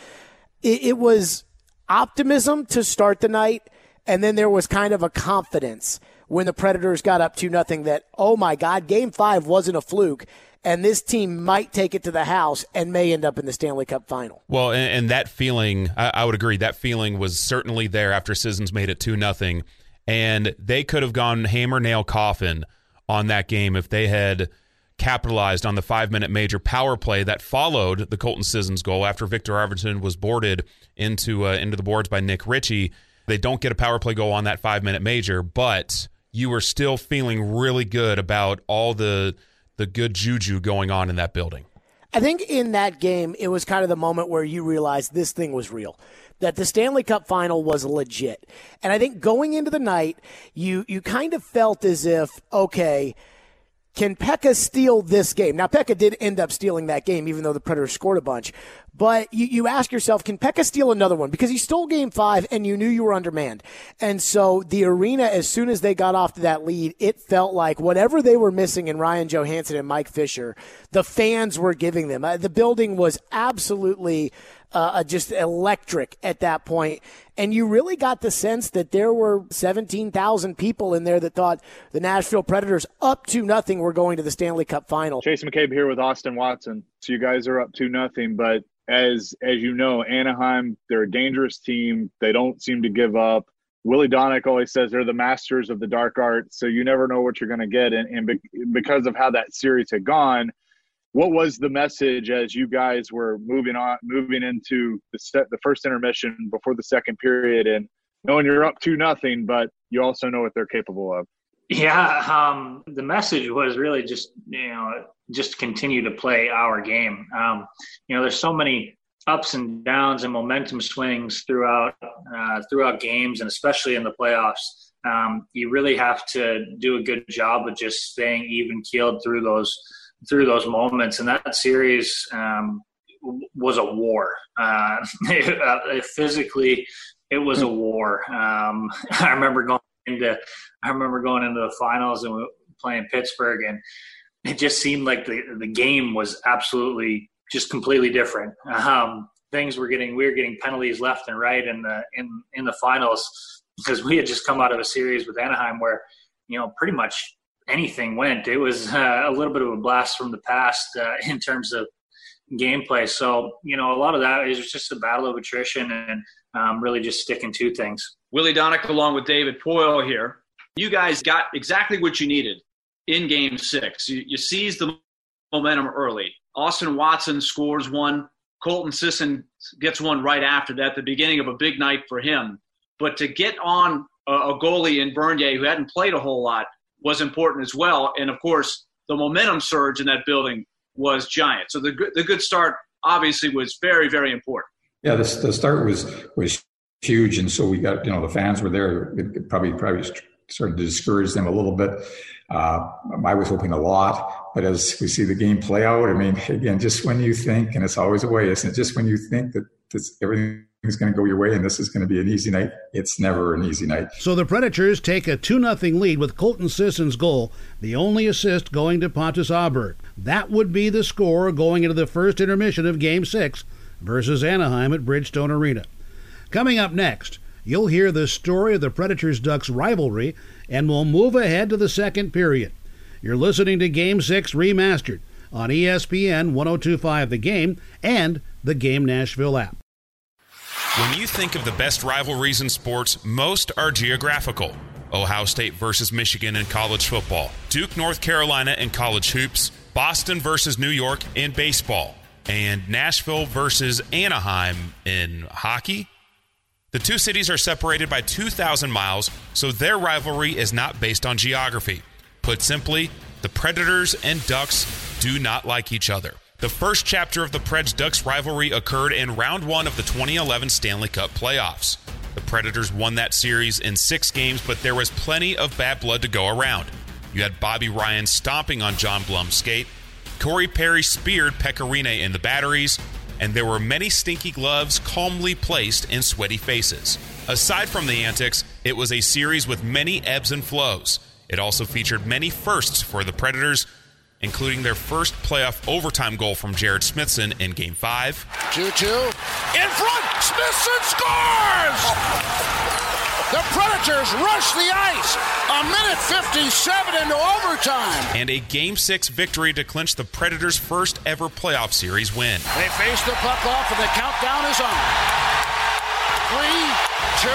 it was optimism to start the night, and then there was kind of a confidence when the Predators got up 2-0 that, oh my God, Game 5 wasn't a fluke. And this team might take it to the house and may end up in the Stanley Cup final. Well, and that feeling, I would agree, that feeling was certainly there after Sissons made it 2-0. And they could have gone hammer, nail, coffin on that game if they had capitalized on the 5-minute major power play that followed the Colton Sissons goal after Victor Arvidsson was boarded into the boards by Nick Ritchie. They don't get a power play goal on that 5-minute major, but you were still feeling really good about all the good juju going on in that building. I think in that game, it was kind of the moment where you realized this thing was real, that the Stanley Cup final was legit. And I think going into the night, you kind of felt as if, okay, can Pekka steal this game? Now, Pekka did end up stealing that game, even though the Predators scored a bunch. But you ask yourself, can Pekka steal another one? Because he stole Game 5, and you knew you were undermanned. And so the arena, as soon as they got off to that lead, it felt like whatever they were missing in Ryan Johansson and Mike Fisher, the fans were giving them. The building was absolutely just electric at that point. And you really got the sense that there were 17,000 people in there that thought the Nashville Predators up 2-0 were going to the Stanley Cup final. Jason McCabe here with Austin Watson. So you guys are up 2-0, but as you know, Anaheim, they're a dangerous team. They don't seem to give up. Willie Donick always says they're the masters of the dark art, so you never know what you're going to get. And because of how that series had gone, what was the message as you guys were moving into the first intermission before the second period, and knowing you're up 2-0, but you also know what they're capable of? Yeah, the message was really just continue to play our game. There's so many ups and downs and momentum swings throughout games, and especially in the playoffs. you really have to do a good job of just staying even-keeled through those moments. And that series was a war. Physically, it was a war. I remember going into the finals and playing Pittsburgh, and it just seemed like the game was absolutely just completely different. We were getting penalties left and right in the finals, because we had just come out of a series with Anaheim where, pretty much anything went. It was a little bit of a blast from the past in terms of gameplay. So, a lot of that is just a battle of attrition and really just sticking to things. Willie Donick along with David Poile here. You guys got exactly what you needed in Game 6. You seized the momentum early. Austin Watson scores one. Colton Sisson gets one right after that, the beginning of a big night for him. But to get on a goalie in Bernier who hadn't played a whole lot was important as well. And, of course, the momentum surge in that building was giant. So the good start obviously was very, very important. Yeah, the start was huge, and so we got, the fans were there. It probably started to discourage them a little bit. I was hoping a lot, but as we see the game play out, again, just when you think, and it's always a way, isn't it? Just when you think that everything is going to go your way and this is going to be an easy night, it's never an easy night. So the Predators take a 2-0 lead with Colton Sisson's goal, the only assist going to Pontus Aberg. That would be the score going into the first intermission of Game 6 versus Anaheim at Bridgestone Arena. Coming up next, you'll hear the story of the Predators-Ducks rivalry, and we'll move ahead to the second period. You're listening to Game 6 Remastered on ESPN 102.5 The Game and the Game Nashville app. When you think of the best rivalries in sports, most are geographical. Ohio State versus Michigan in college football, Duke, North Carolina in college hoops, Boston versus New York in baseball, and Nashville versus Anaheim in hockey. The two cities are separated by 2,000 miles, so their rivalry is not based on geography. Put simply, the Predators and Ducks do not like each other. The first chapter of the Preds-Ducks rivalry occurred in Round 1 of the 2011 Stanley Cup playoffs. The Predators won that series in 6 games, but there was plenty of bad blood to go around. You had Bobby Ryan stomping on John Blum's skate, Corey Perry speared Pekka Rinne in the batteries, and there were many stinky gloves calmly placed in sweaty faces. Aside from the antics, it was a series with many ebbs and flows. It also featured many firsts for the Predators, including their first playoff overtime goal from Jared Smithson in Game 5. 2-2. In front, Smithson scores! The Predators rush the ice. A minute 57 into overtime. And a Game 6 victory to clinch the Predators' first ever playoff series win. They face the puck off and the countdown is on. 3, 2,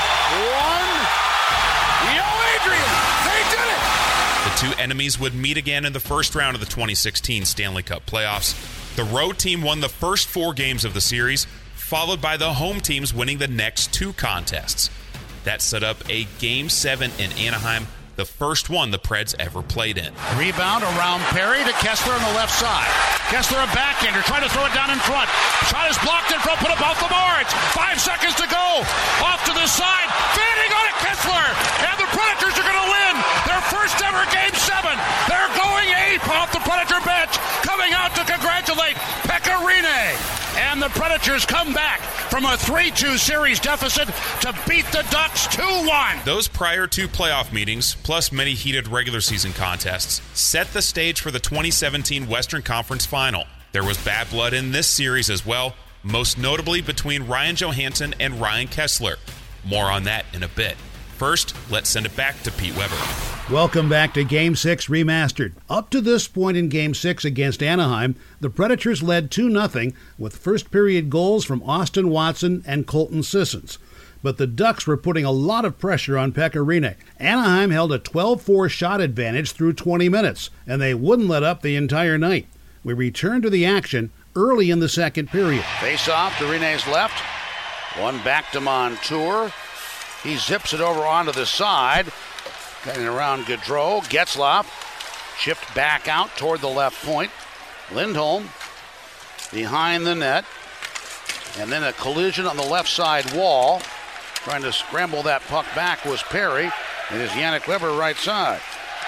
1. Yo, Adrian, they did it! The two enemies would meet again in the first round of the 2016 Stanley Cup playoffs. The road team won the first 4 games of the series, followed by the home teams winning the next 2 contests. That set up a Game 7 in Anaheim, the first one the Preds ever played in. Rebound around Perry to Kessler on the left side. Kessler a backhander, trying to throw it down in front. Shot is blocked in front, put up off the boards. 5 seconds to go. Off to the side, fanning on it, Kessler. And the Predators are going to win their first ever Game 7. They're going ape off the Predator bench, coming out to congratulate Pekka Rinne. And the Predators come back from a 3-2 series deficit to beat the Ducks 2-1. Those prior 2 playoff meetings, plus many heated regular season contests, set the stage for the 2017 Western Conference Final. There was bad blood in this series as well, most notably between Ryan Johansson and Ryan Kessler. More on that in a bit. First, let's send it back to Pete Weber. Welcome back to Game 6 Remastered. Up to this point in Game 6 against Anaheim, the Predators led 2-0 with first-period goals from Austin Watson and Colton Sissons. But the Ducks were putting a lot of pressure on Pekka Rinne. Anaheim held a 12-4 shot advantage through 20 minutes, and they wouldn't let up the entire night. We return to the action early in the second period. Face off to Rinne's left. One back to Montour. He zips it over onto the side. Cutting around Gaudreau. Getzlaf shift back out toward the left point. Lindholm behind the net. And then a collision on the left side wall. Trying to scramble that puck back was Perry. It is Yannick Weber, right side.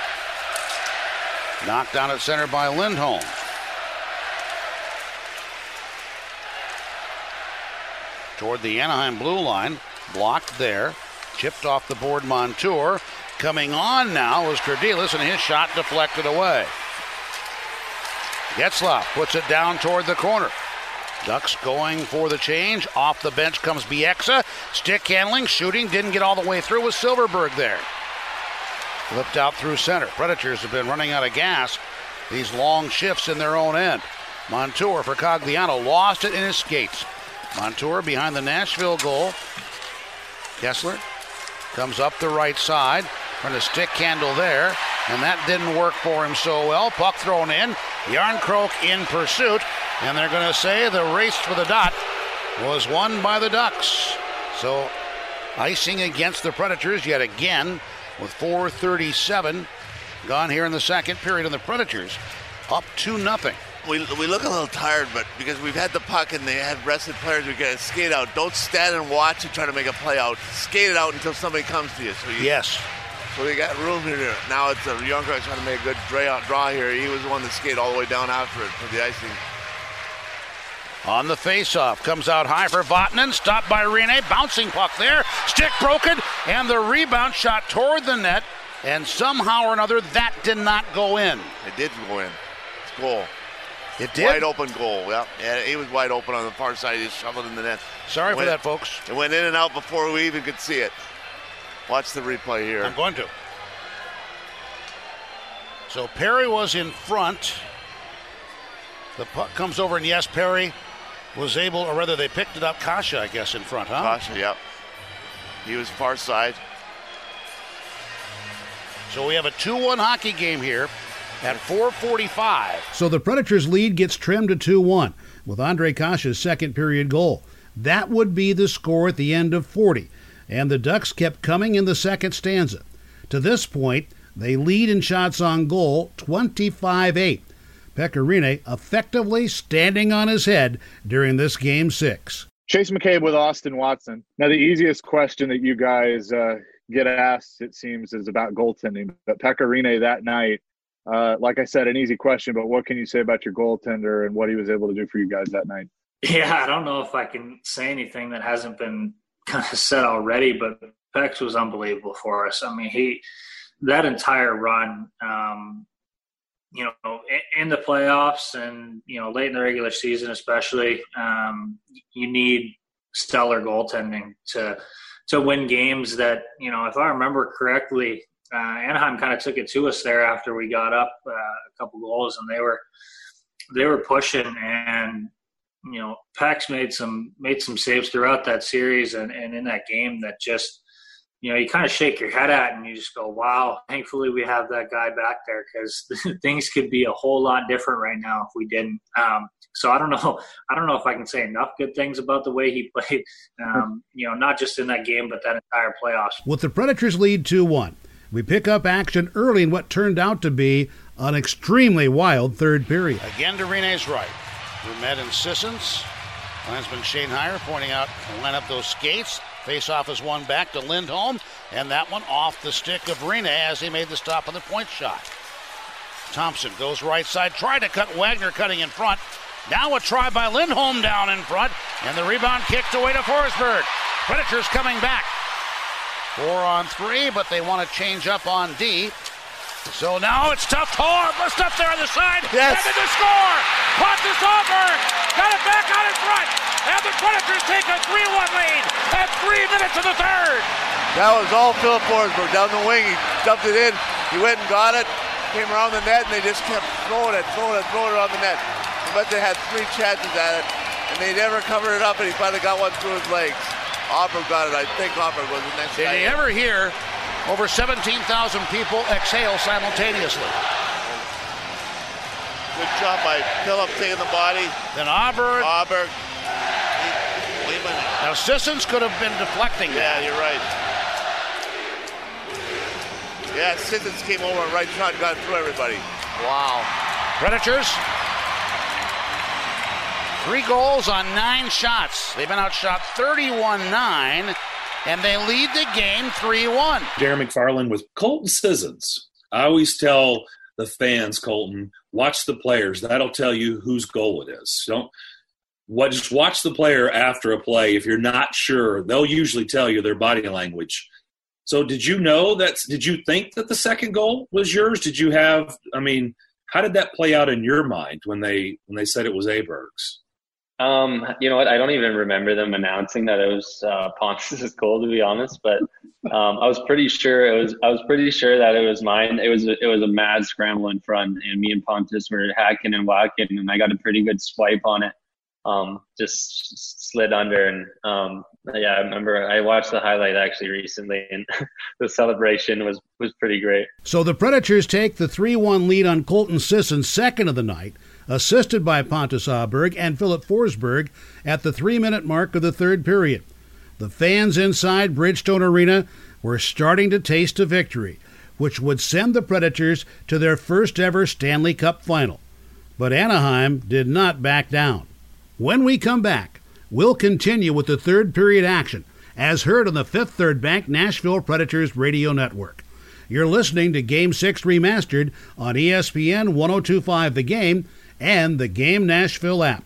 Knocked down at center by Lindholm. Toward the Anaheim blue line. Blocked there. Chipped off the board, Montour. Coming on now was Kerdiles, and his shot deflected away. Getzlaf puts it down toward the corner. Ducks going for the change. Off the bench comes Bieksa. Stick handling, shooting, didn't get all the way through with Silverberg there. Flipped out through center. Predators have been running out of gas. These long shifts in their own end. Montour for Cogliano, lost it in his skates. Montour behind the Nashville goal. Kessler comes up the right side. Trying to stick handle there, and that didn't work for him so well. Puck thrown in. Jarnkrok in pursuit, and they're going to say the race for the dot was won by the Ducks. So icing against the Predators yet again with 4:37 gone here in the second period, and the Predators up 2-0. We look a little tired, but because we've had the puck and they have rested players, we got to skate out. Don't stand and watch and try to make a play out. Skate it out until somebody comes to you. Yes. So we got room here. Now it's Jarnkrok trying to make a good draw here. He was the one that skated all the way down after it for the icing. On the face-off, comes out high for Vatanen, stopped by Rinne, bouncing puck there, stick broken, and the rebound shot toward the net, and somehow or another that did not go in. It did go in. It's goal. It did? Wide open goal, yeah. He was wide open on the far side. He just shoveled in the net. Sorry for that, folks. It went in and out before we even could see it. Watch the replay here. I'm going to. So Perry was in front. The puck comes over, and yes, Perry was able, or rather they picked it up. Kasha, I guess, in front, huh? Kasha, yep. He was far side. So we have a 2-1 hockey game here at 4:45. So the Predators' lead gets trimmed to 2-1 with Andre Kasha's second period goal. That would be the score at the end of 40. And the Ducks kept coming in the second stanza. To this point, they lead in shots on goal 25-8. Pekka Rinne effectively standing on his head during this Game 6. Chase McCabe with Austin Watson. Now, the easiest question that you guys get asked, it seems, is about goaltending. But Pekka Rinne that night, like I said, an easy question, but what can you say about your goaltender and what he was able to do for you guys that night? Yeah, I don't know if I can say anything that hasn't been kind of said already, but Pex was unbelievable for us. I mean, that entire run, in the playoffs and, late in the regular season especially, you need stellar goaltending to win games that, if I remember correctly, Anaheim kind of took it to us there after we got up a couple goals, and they were pushing, and Pax made some saves throughout that series and in that game that just, you kind of shake your head at and you just go, wow, thankfully we have that guy back there, because things could be a whole lot different right now if we didn't. So I don't know if I can say enough good things about the way he played, not just in that game, but that entire playoffs. With the Predators lead 2-1, we pick up action early in what turned out to be an extremely wild third period. Again to Rinne's right. Vermette and Sissons. Linesman Shane Heyer pointing out and line up those skates. Face-off is one back to Lindholm, and that one off the stick of Rinne as he made the stop on the point shot. Thompson goes right side, tried to cut Wagner cutting in front. Now a try by Lindholm down in front, and the rebound kicked away to Forsberg. Predators coming back. 4-on-3, but they want to change up on D. So now it's tough. Stuff there on the side. Yes. And then to score. Caught this over. Got it back out in front. And the Predators take a 3-1 lead at 3 minutes of the third. That was all Philip Forsberg down the wing. He dumped it in. He went and got it. Came around the net, and they just kept throwing it on the net. But they had 3 chances at it, and they never covered it up, and he finally got one through his legs. Auberg got it. I think Auberg was the next guy. Did you ever hear over 17,000 people exhale simultaneously? Good job by Philip taking the body. Then Auberg. Wait a minute. Now Sissons could have been deflecting that. Yeah, you're right. Yeah, Sissons came over and right shot got through everybody. Wow. Predators. 3 goals on 9 shots. They've been outshot 31-9 and they lead the game 3-1. Darren McFarland with Colton Sissons. I always tell the fans, Colton, watch the players. That'll tell you whose goal it is. Just watch the player after a play. If you're not sure, they'll usually tell you their body language. So did you think that the second goal was yours? How did that play out in your mind when they said it was Aberg's? You know what? I don't even remember them announcing that it was Pontus' goal, to be honest. But I was pretty sure that it was mine. It was a mad scramble in front, and me and Pontus were hacking and whacking, and I got a pretty good swipe on it. Just slid under, and I remember I watched the highlight actually recently, and the celebration was pretty great. So the Predators take the 3-1 lead on Colton Sissons, second of the night, assisted by Pontus Aberg and Philip Forsberg at the 3-minute mark of the third period. The fans inside Bridgestone Arena were starting to taste a victory, which would send the Predators to their first ever Stanley Cup final. But Anaheim did not back down. When we come back, we'll continue with the third period action, as heard on the Fifth Third Bank Nashville Predators radio network. You're listening to Game 6 Remastered on ESPN 102.5 The Game and the Game Nashville app.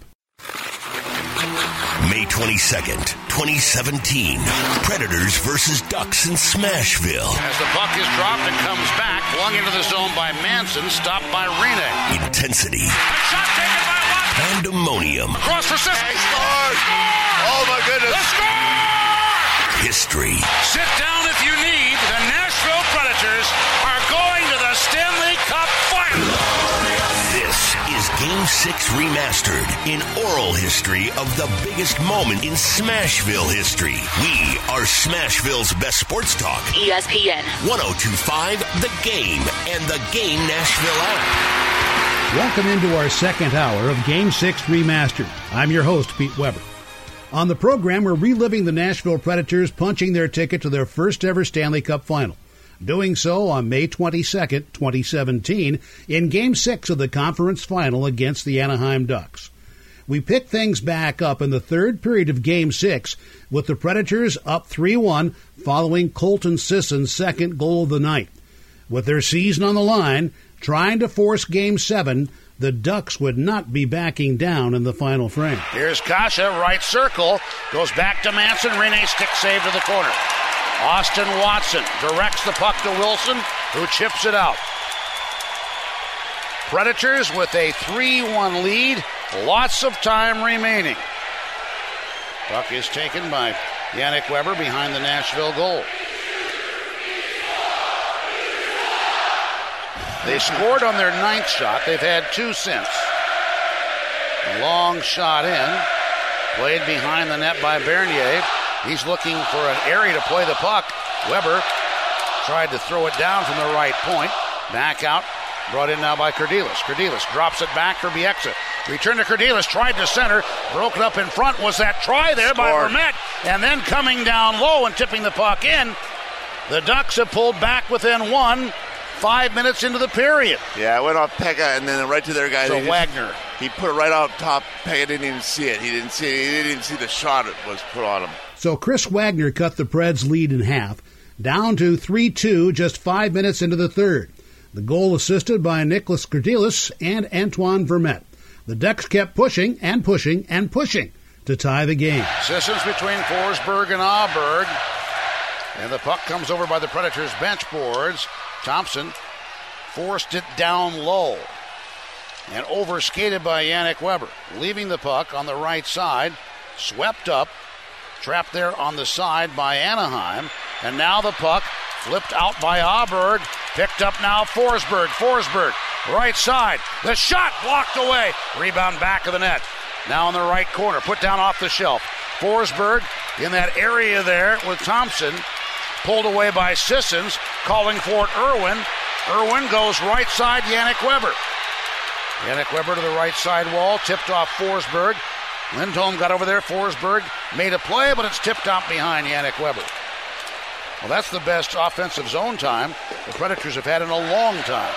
May 22nd, 2017. Predators versus Ducks in Smashville. As the puck is dropped, it comes back, flung into the zone by Manson, stopped by Rinne. Intensity. A shot taken by Watson. Pandemonium. Cross for Sissons. He scores! Oh, my goodness. The score! History. Sit down if you need. The Nashville Predators are going to the Stanley Cup Final. This is Game 6 Remastered in oral history of the biggest moment in Smashville history. We are Smashville's best sports talk. ESPN 102.5 The Game and the Game Nashville app. Welcome into our second hour of Game 6 Remastered. I'm your host, Pete Weber. On the program, we're reliving the Nashville Predators punching their ticket to their first ever Stanley Cup final. Doing so on May 22nd, 2017, in Game 6 of the conference final against the Anaheim Ducks. We pick things back up in the third period of Game 6 with the Predators up 3-1 following Colton Sissons' second goal of the night. With their season on the line, trying to force Game 7, the Ducks would not be backing down in the final frame. Here's Kasha, right circle, goes back to Manson, Rinne stick save to the corner. Austin Watson directs the puck to Wilson, who chips it out. Predators with a 3-1 lead, lots of time remaining. Puck is taken by Yannick Weber behind the Nashville goal. They scored on their ninth shot. They've had two since. A long shot in, played behind the net by Bernier. He's looking for an area to play the puck. Weber tried to throw it down from the right point. Back out, brought in now by Kerdiles. Kerdiles drops it back for Bieksa. Return to Kerdiles, tried to center, broken up in front. Was that try there by Vermette? And then coming down low and tipping the puck in. The Ducks have pulled back within one. 5 minutes into the period. Yeah, it went off Pekka and then right to their guy. So Wagner. He put it right out top. Pekka didn't even see it. He didn't even see the shot it was put on him. So Chris Wagner cut the Preds' lead in half, down to 3-2 just 5 minutes into the third. The goal assisted by Nicholas Kerdiles and Antoine Vermette. The Ducks kept pushing and pushing and pushing to tie the game. Sissons between Forsberg and Aberg. And the puck comes over by the Predators' bench boards. Thompson forced it down low and overskated by Yannick Weber. Leaving the puck on the right side, swept up, trapped there on the side by Anaheim. And now the puck flipped out by Aberg, picked up now Forsberg. Forsberg, right side. The shot blocked away. Rebound back of the net. Now in the right corner, put down off the shelf. Forsberg in that area there with Thompson. Pulled away by Sissons, calling for it Irwin. Irwin goes right side, Yannick Weber. Yannick Weber to the right side wall, tipped off Forsberg. Lindholm got over there, Forsberg made a play, but it's tipped out behind Yannick Weber. Well, that's the best offensive zone time the Predators have had in a long time.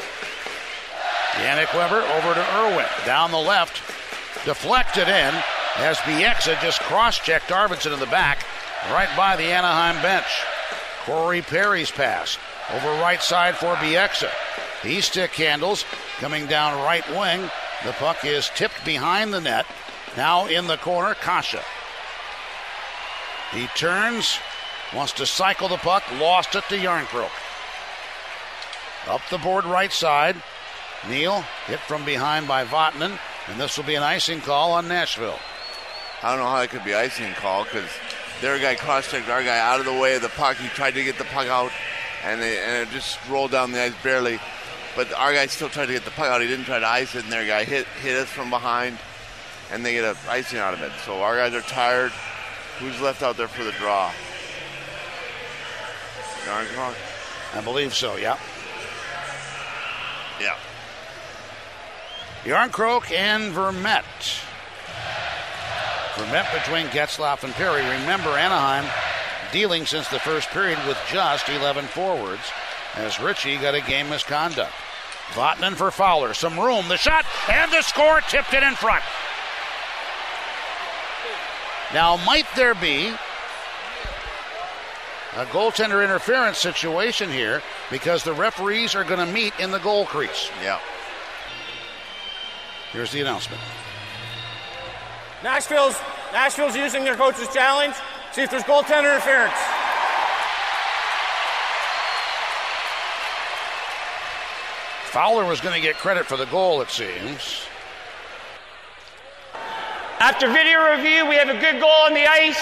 Yannick Weber over to Irwin, down the left, deflected in. as Bieksa just cross-checked Arvidsson in the back, right by the Anaheim bench. Corey Perry's pass over right side for Bieksa. He stick handles, coming down right wing. The puck is tipped behind the net. Now in the corner, Kasha. He turns, wants to cycle the puck, lost it to Yarncroke. Up the board right side. Neal hit from behind by Vatanen, and this will be an icing call on Nashville. I don't know how it could be icing call because their guy cross-checked our guy out of the way of the puck. He tried to get the puck out, and it just rolled down the ice barely. But our guy still tried to get the puck out. He didn't try to ice it, and their guy hit us from behind, and they get an icing out of it. So our guys are tired. Who's left out there for the draw? Yarncroke? I believe so, yeah. Yeah. Yarncroke and Vermette. Vermette between Getzlaf and Perry. Remember, Anaheim dealing since the first period with just 11 forwards as Ritchie got a game misconduct. Vatanen for Fowler. Some room. The shot and the score. Tipped it in front. Now, might there be a goaltender interference situation here because the referees are going to meet in the goal crease? Yeah. Here's the announcement. Nashville's using their coach's challenge. See if there's goaltender interference. Fowler was going to get credit for the goal, it seems. After video review, we have a good goal on the ice.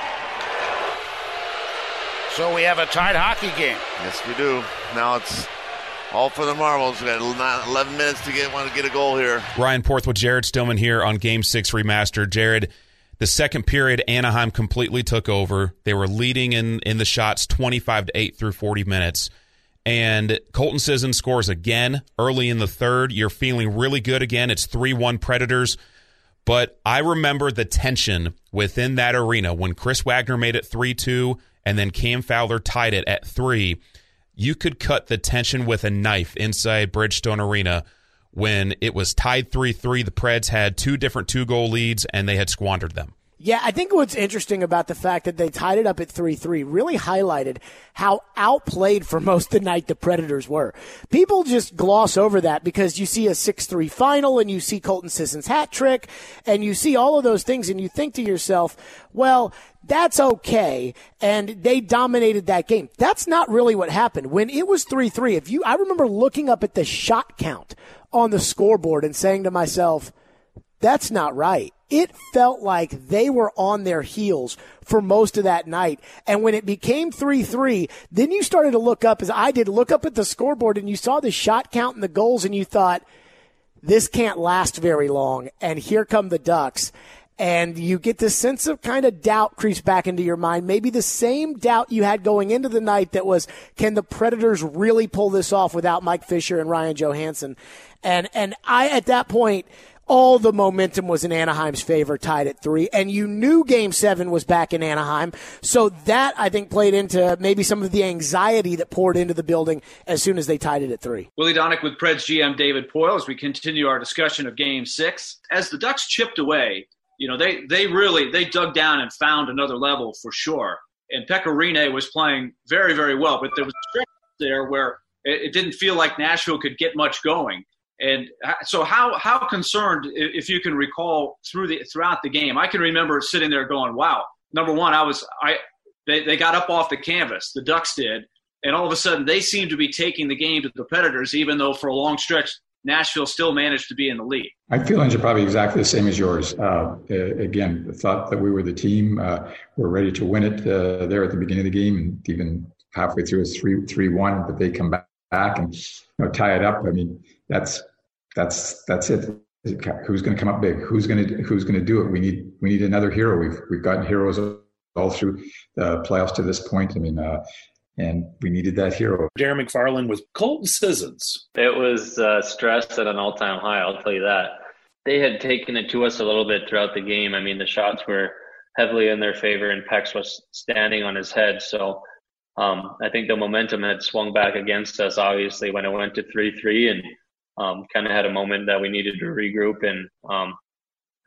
So we have a tied hockey game. Yes, we do. Now it's all for the marbles. We got 11 minutes to get a goal here. Ryan Porth with Jared Stillman here on Game 6 Remastered. Jared, the second period, Anaheim completely took over. They were leading in the shots 25-8 through 40 minutes. And Colton Sissons scores again early in the third. You're feeling really good again. It's 3-1 Predators. But I remember the tension within that arena when Chris Wagner made it 3-2 and then Cam Fowler tied it at 3. You could cut the tension with a knife inside Bridgestone Arena when it was tied 3-3. The Preds had two different 2-goal leads, and they had squandered them. Yeah, I think what's interesting about the fact that they tied it up at 3-3 really highlighted how outplayed for most of the night the Predators were. People just gloss over that because you see a 6-3 final and you see Colton Sissons' hat trick and you see all of those things and you think to yourself, well, that's okay, and they dominated that game. That's not really what happened. When it was 3-3, I remember looking up at the shot count on the scoreboard and saying to myself, that's not right. It felt like they were on their heels for most of that night. And when it became 3-3, then you started to look up, as I did, look up at the scoreboard, and you saw the shot count and the goals, and you thought, this can't last very long. And here come the Ducks. And you get this sense of kind of doubt creeps back into your mind. Maybe the same doubt you had going into the night that was, can the Predators really pull this off without Mike Fisher and Ryan Johansson? And I, at that point, all the momentum was in Anaheim's favor, tied at 3, and you knew Game 7 was back in Anaheim. So that, I think, played into maybe some of the anxiety that poured into the building as soon as they tied it at 3. Willie Donick with Preds GM David Poile as we continue our discussion of Game 6. As the Ducks chipped away, they dug down and found another level for sure. And Pekka Rinne was playing very, very well, but there was a stretch there where it didn't feel like Nashville could get much going. And so how concerned, if you can recall throughout the game, I can remember sitting there going, wow, number one, they got up off the canvas, the Ducks did, and all of a sudden they seemed to be taking the game to the Predators, even though for a long stretch Nashville still managed to be in the lead. My feelings are probably exactly the same as yours. Again, the thought that we were the team, we're ready to win it there at the beginning of the game, and even halfway through it's 3-1, but they come back and tie it up. I mean, that's it. Who's going to come up big? Who's going to do it? We need another hero. We've gotten heroes all through the playoffs to this point. I mean, and we needed that hero. Darren McFarland with Colton Sissons. It was stress at an all-time high, I'll tell you that. They had taken it to us a little bit throughout the game. I mean, the shots were heavily in their favor, and Pex was standing on his head. So I think the momentum had swung back against us, obviously, when it went to 3-3, and kind of had a moment that we needed to regroup and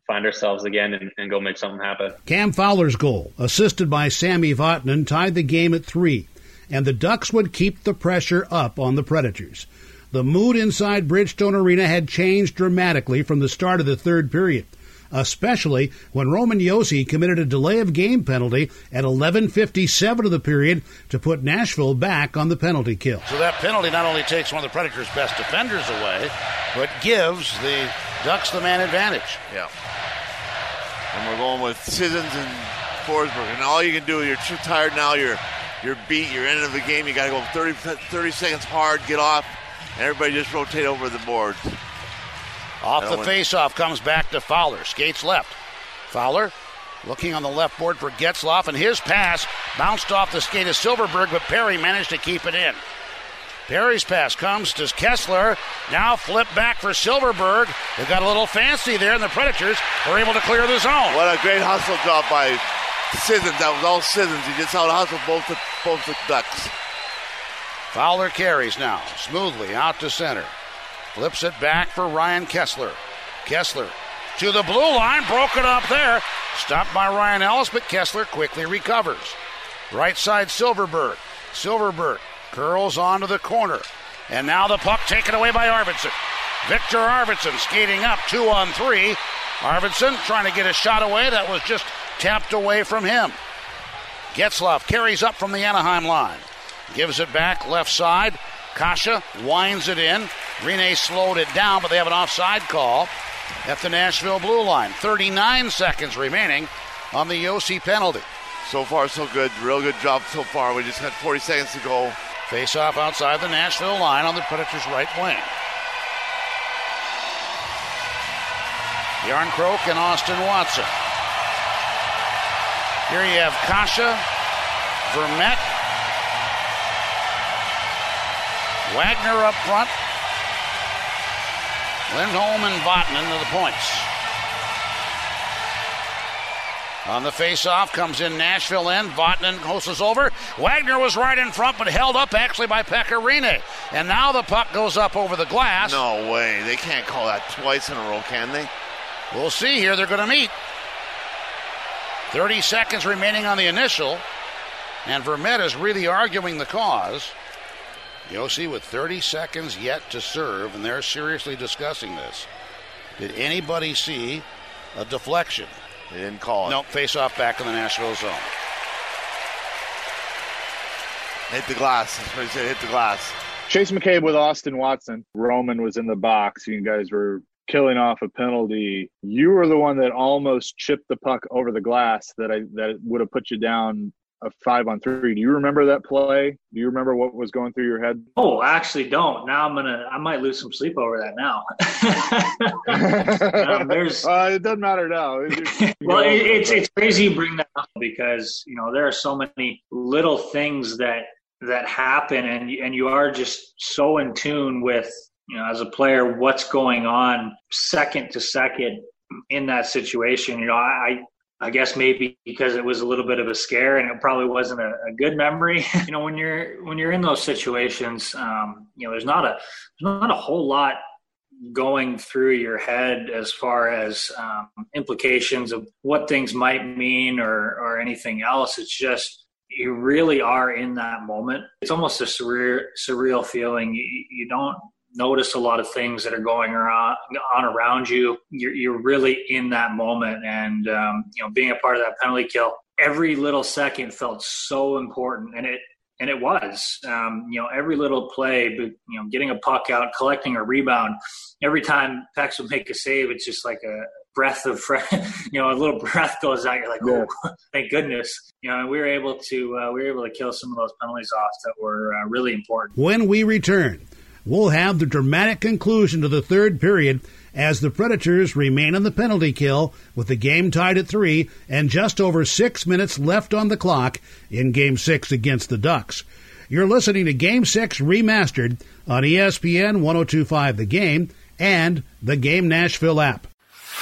find ourselves again and go make something happen. Cam Fowler's goal, assisted by Sami Vatanen, tied the game at 3, and the Ducks would keep the pressure up on the Predators. The mood inside Bridgestone Arena had changed dramatically from the start of the third period, especially when Roman Josi committed a delay of game penalty at 11:57 of the period to put Nashville back on the penalty kill. So that penalty not only takes one of the Predators' best defenders away, but gives the Ducks the man advantage. Yeah. And we're going with Sissons and Forsberg. And all you can do, you're too tired now, you're beat, you're end of the game, you got to go 30 seconds hard, get off, and everybody just rotate over the boards. Off the face-off comes back to Fowler. Skates left. Fowler looking on the left board for Getzlaf, and his pass bounced off the skate of Silfverberg, but Perry managed to keep it in. Perry's pass comes to Kessler. Now flip back for Silfverberg. They got a little fancy there, and the Predators were able to clear the zone. What a great hustle job by Sissons. That was all Sissons. He just out-hustled both the Ducks. Fowler carries now smoothly out to center. Flips it back for Ryan Kessler. Kessler to the blue line, broke it up there. Stopped by Ryan Ellis, but Kessler quickly recovers. Right side Silfverberg. Silfverberg curls onto the corner. And now the puck taken away by Arvidsson. Victor Arvidsson skating up 2-on-3. Arvidsson trying to get a shot away. That was just tapped away from him. Getzlaf carries up from the Anaheim line. Gives it back left side. Kasha winds it in. Rene slowed it down, but they have an offside call at the Nashville blue line. 39 seconds remaining on the Josi penalty. So far, so good. Real good job so far. We just got 40 seconds to go. Face-off outside the Nashville line on the Predators' right wing. Jarnkrok and Austin Watson. Here you have Kasha, Vermette, Wagner up front, Lindholm and Vatanen to the points. On the face-off comes in Nashville end. Vatanen hoses over. Wagner was right in front, but held up actually by Pekka Rinne. And now the puck goes up over the glass. No way. They can't call that twice in a row, can they? We'll see here. They're going to meet. 30 seconds remaining on the initial. And Vermette is really arguing the cause. Josi with 30 seconds yet to serve, and they're seriously discussing this. Did anybody see a deflection? They didn't call it. Nope, face-off back in the Nashville zone. Hit the glass. That's what he said, hit the glass. Chase McCabe with Austin Watson. Roman was in the box. You guys were killing off a penalty. You were the one that almost chipped the puck over the glass that would have put you down a 5-on-3. Do you remember that play? Do you remember what was going through your head? Oh, I actually don't. Now I might lose some sleep over that now. It doesn't matter now. Well, it's crazy you bring that up because, there are so many little things that happen and you are just so in tune with, as a player, what's going on second to second in that situation. I guess maybe because it was a little bit of a scare and it probably wasn't a good memory. When you're in those situations, there's not a whole lot going through your head as far as implications of what things might mean or anything else. It's just you really are in that moment. It's almost a surreal feeling. You don't notice a lot of things that are going on around you. You're really in that moment, and being a part of that penalty kill, every little second felt so important, and it was. Every little play, but getting a puck out, collecting a rebound. Every time Pex would make a save, it's just like a breath of fresh, a little breath goes out. You're like, oh, thank goodness. We were able to kill some of those penalties off that were really important. When we return, we'll have the dramatic conclusion to the third period as the Predators remain on the penalty kill with the game tied at 3 and just over 6 minutes left on the clock in Game 6 against the Ducks. You're listening to Game 6 Remastered on ESPN 102.5 The Game and the Game Nashville app.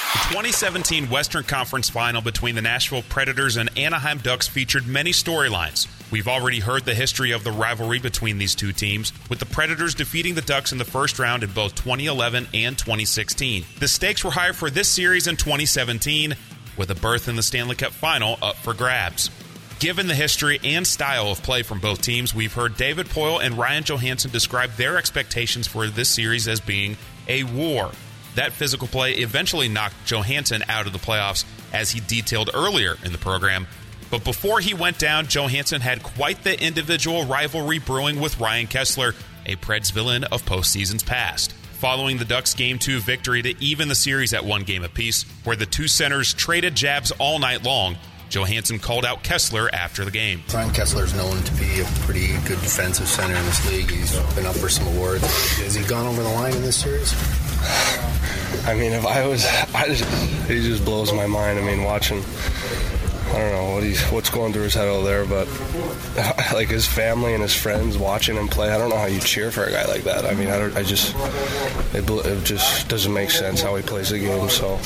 The 2017 Western Conference Final between the Nashville Predators and Anaheim Ducks featured many storylines. We've already heard the history of the rivalry between these two teams, with the Predators defeating the Ducks in the first round in both 2011 and 2016. The stakes were higher for this series in 2017, with a berth in the Stanley Cup Final up for grabs. Given the history and style of play from both teams, we've heard David Poile and Ryan Johansson describe their expectations for this series as being a war. That physical play eventually knocked Johansson out of the playoffs, as he detailed earlier in the program. But before he went down, Johansson had quite the individual rivalry brewing with Ryan Kesler, a Preds villain of postseasons past. Following the Ducks' Game 2 victory to even the series at 1 game apiece, where the two centers traded jabs all night long, Johansson called out Kesler after the game. Ryan Kesler is known to be a pretty good defensive center in this league. He's been up for some awards. Has he gone over the line in this series? I mean, he just blows my mind. I mean, watching, I don't know what's going through his head over there, but like his family and his friends watching him play, I don't know how you cheer for a guy like that. I mean, it just doesn't make sense how he plays the game. So,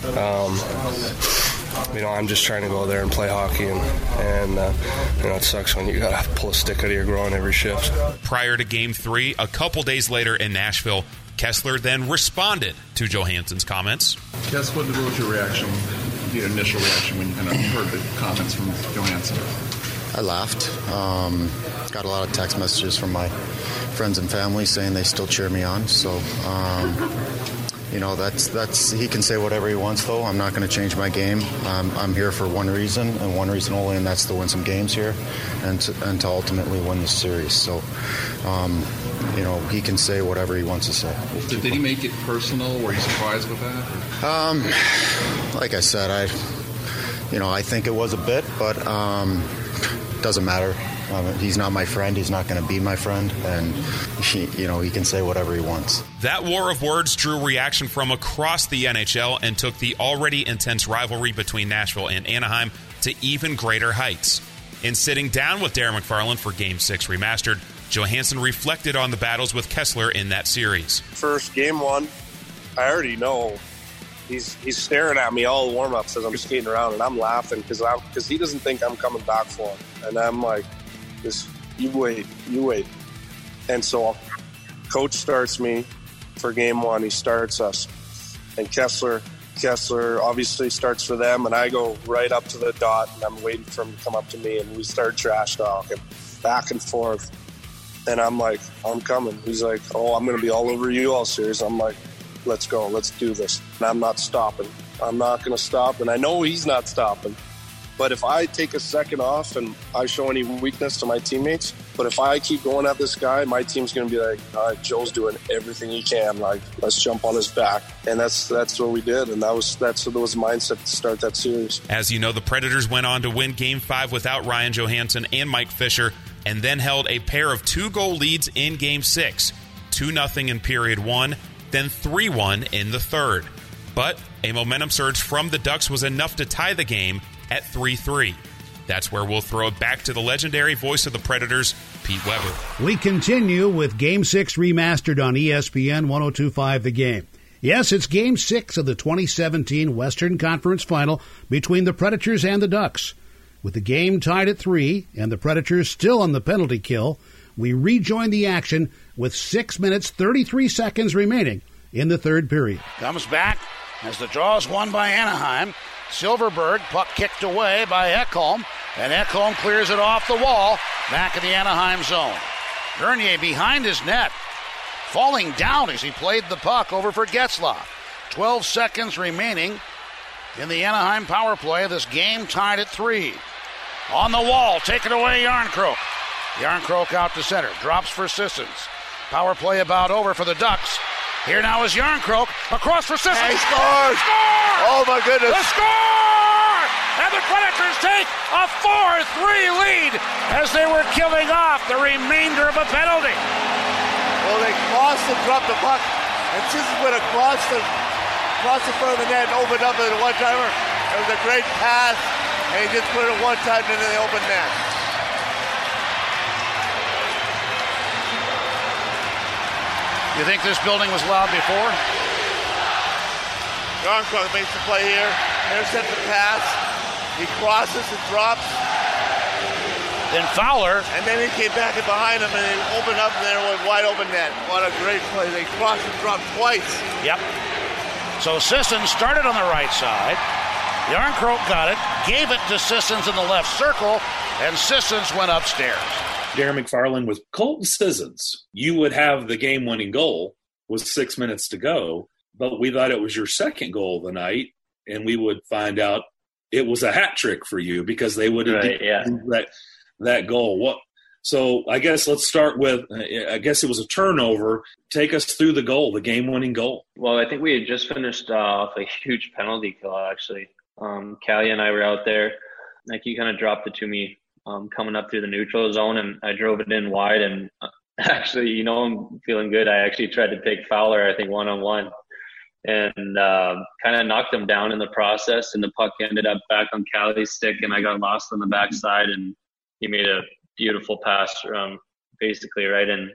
I'm just trying to go there and play hockey, and it sucks when you got to pull a stick out of your groin every shift. Prior to Game 3, a couple days later in Nashville, Kesler then responded to Johansson's comments. Kes, what was your reaction, the initial reaction when you kind of heard the comments from Johansson? I laughed. Got a lot of text messages from my friends and family saying they still cheer me on. So, that's he can say whatever he wants, though. I'm not going to change my game. I'm here for one reason and one reason only, and that's to win some games here and to ultimately win this series. So, he can say whatever he wants to say. Did he make it personal? Were you surprised with that? Like I said, I think it was a bit, but doesn't matter. He's not my friend. He's not going to be my friend, and he can say whatever he wants. That war of words drew reaction from across the NHL and took the already intense rivalry between Nashville and Anaheim to even greater heights. In sitting down with Darren McFarland for Game 6 Remastered, Johansson reflected on the battles with Kesler in that series. First, Game 1, I already know he's staring at me all warm-ups as I'm skating around, and I'm laughing because he doesn't think I'm coming back for him. And I'm like, you wait. And so coach starts me for Game 1. He starts us. And Kesler obviously starts for them, and I go right up to the dot, and I'm waiting for him to come up to me, and we start trash talking back and forth. And I'm like, I'm coming. He's like, oh, I'm going to be all over you all series. I'm like, let's go. Let's do this. And I'm not stopping. I'm not going to stop. And I know he's not stopping. But if I take a second off and I show any weakness to my teammates, but if I keep going at this guy, my team's going to be like, all right, Joe's doing everything he can. Like, let's jump on his back. And that's what we did. And that was mindset to start that series. As you know, the Predators went on to win Game 5 without Ryan Johansson and Mike Fisher, and then held a pair of 2-goal leads in Game 6, 2-0 in period 1, then 3-1 in the third. But a momentum surge from the Ducks was enough to tie the game at 3-3. That's where we'll throw it back to the legendary voice of the Predators, Pete Weber. We continue with Game 6 Remastered on ESPN 102.5 The Game. Yes, it's Game 6 of the 2017 Western Conference Final between the Predators and the Ducks. With the game tied at 3 and the Predators still on the penalty kill, we rejoin the action with 6 minutes 33 seconds remaining in the third period. Comes back as the draw is won by Anaheim. Silverberg, puck kicked away by Ekholm, and Ekholm clears it off the wall, back in the Anaheim zone. Bernier behind his net, falling down as he played the puck over for Getzlaf. 12 seconds remaining in the Anaheim power play. This game tied at 3. On the wall, taken away Järnkrok. Järnkrok out to center, drops for Sissons. Power play about over for the Ducks. Here now is Järnkrok, across for Sissons. He scores! Oh my goodness. The score! And the Predators take a 4-3 lead as they were killing off the remainder of a penalty. Well, Clausen dropped the puck, and Sissons went across the front of the net and opened up at a one-timer. It was a great pass, and he just put it one time into the open net. You think this building was loud before? Yarncroc makes the play here. Intercepts the pass. He crosses and drops. Then Fowler. And then he came back in behind him and he opened up and there was wide open net. What a great play. They crossed and dropped twice. Yep. So Sissons started on the right side. Yarncroc got it, gave it to Sissons in the left circle, and Sissons went upstairs. Darren McFarland with Colton Sissons. You would have the game-winning goal with 6 minutes to go, but we thought it was your second goal of the night, and we would find out it was a hat trick for you because they would have that goal. So I guess let's start with, I guess it was a turnover. Take us through the goal, the game-winning goal. Well, I think we had just finished off a huge penalty kill, actually. Callie and I were out there. Like, he kind of dropped it to me coming up through the neutral zone, and I drove it in wide. And actually, I'm feeling good. I actually tried to take Fowler, I think, one-on-one, and kind of knocked him down in the process. And the puck ended up back on Callie's stick, and I got lost on the backside, and he made a beautiful pass, basically right on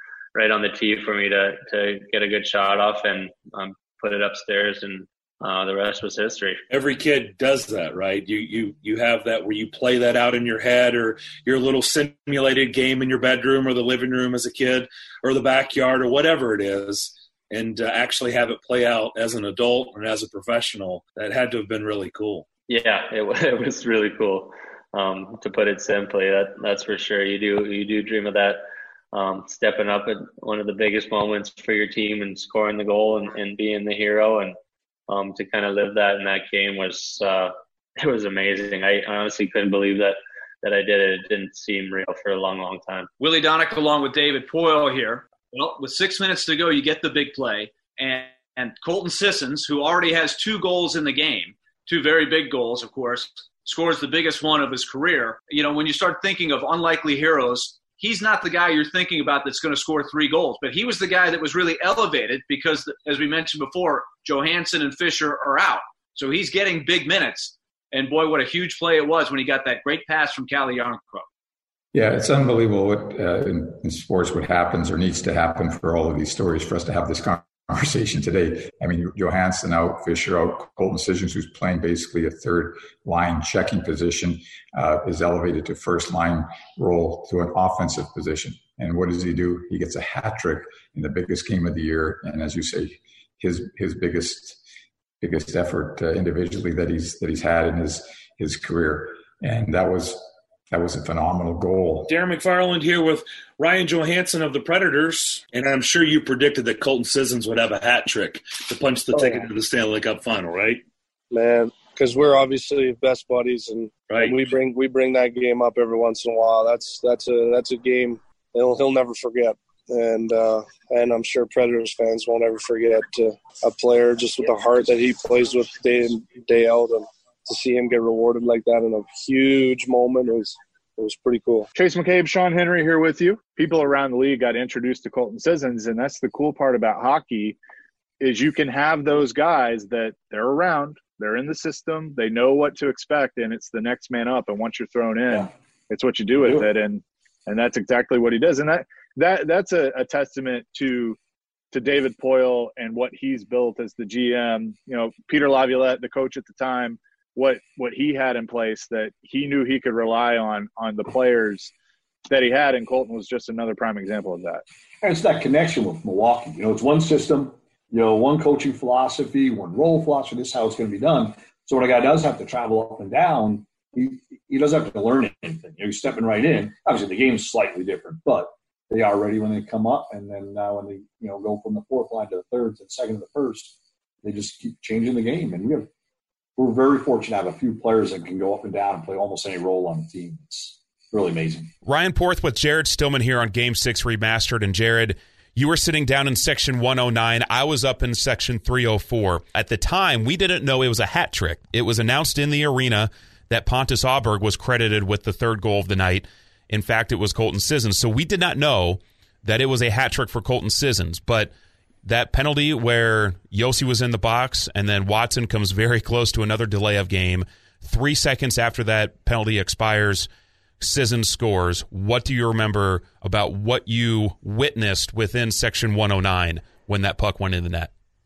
the tee for me to get a good shot off and put it upstairs, and the rest was history. Every kid does that, right? You have that where you play that out in your head, or your little simulated game in your bedroom or the living room as a kid, or the backyard, or whatever it is, and actually have it play out as an adult and as a professional. That had to have been really cool. Yeah, it was really cool. To put it simply, that's for sure. You do dream of that, stepping up at one of the biggest moments for your team and scoring the goal and being the hero, and to kind of live that in that game was it was amazing. I honestly couldn't believe that I did it. It didn't seem real for a long, long time. Willie Donick along with David Poile here. Well, with 6 minutes to go, you get the big play, and Colton Sissons, who already has 2 goals in the game, 2 very big goals, of course, scores the biggest one of his career. When you start thinking of unlikely heroes, he's not the guy you're thinking about that's going to score 3 goals. But he was the guy that was really elevated because, as we mentioned before, Johansson and Fisher are out. So he's getting big minutes. And, boy, what a huge play it was when he got that great pass from Calle Yarncroc. Yeah, it's unbelievable what in sports what happens or needs to happen for all of these stories for us to have this conversation today. I mean, Johansson out, Fisher out, Colton Sissons, who's playing basically a third line checking position, is elevated to first line role to an offensive position. And what does he do? He gets a hat trick in the biggest game of the year, and as you say, his biggest effort individually that he's had in his career, and that was a phenomenal goal. Darren McFarland here with Ryan Johansson of the Predators, and I'm sure you predicted that Colton Sissons would have a hat trick to punch the ticket to the Stanley Cup final, right? Man, because we're obviously best buddies, and we bring that game up every once in a while. That's a game he'll never forget, and I'm sure Predators fans won't ever forget a player just with the heart that he plays with day in, day out, and to see him get rewarded like that in a huge moment was pretty cool. Chase McCabe, Sean Henry here with you. People around the league got introduced to Colton Sissons, and that's the cool part about hockey is you can have those guys that they're around, they're in the system, they know what to expect, and it's the next man up. And once you're thrown in, it's what you do with it, and that's exactly what he does. And that's a testament to David Poile and what he's built as the GM. Peter Laviolette, the coach at the time, what he had in place that he knew he could rely on the players that he had, and Colton was just another prime example of that. And it's that connection with Milwaukee. It's one system, one coaching philosophy, one role philosophy. This is how it's going to be done. So when a guy does have to travel up and down, he doesn't have to learn anything. He's stepping right in. Obviously, the game's slightly different, but they are ready when they come up, and then when they go from the fourth line to the third to the second to the first, they just keep changing the game. And we're very fortunate to have a few players that can go up and down and play almost any role on the team. It's really amazing. Ryan Porth with Jared Stillman here on Game 6 Remastered. And Jared, you were sitting down in Section 109. I was up in Section 304. At the time, we didn't know it was a hat trick. It was announced in the arena that Pontus Åberg was credited with the third goal of the night. In fact, it was Colton Sissons. So we did not know that it was a hat trick for Colton Sissons. But that penalty where Josi was in the box and then Watson comes very close to another delay of game, 3 seconds after that penalty expires, Sissons scores. What do you remember about what you witnessed within Section 109 when that puck went in the net?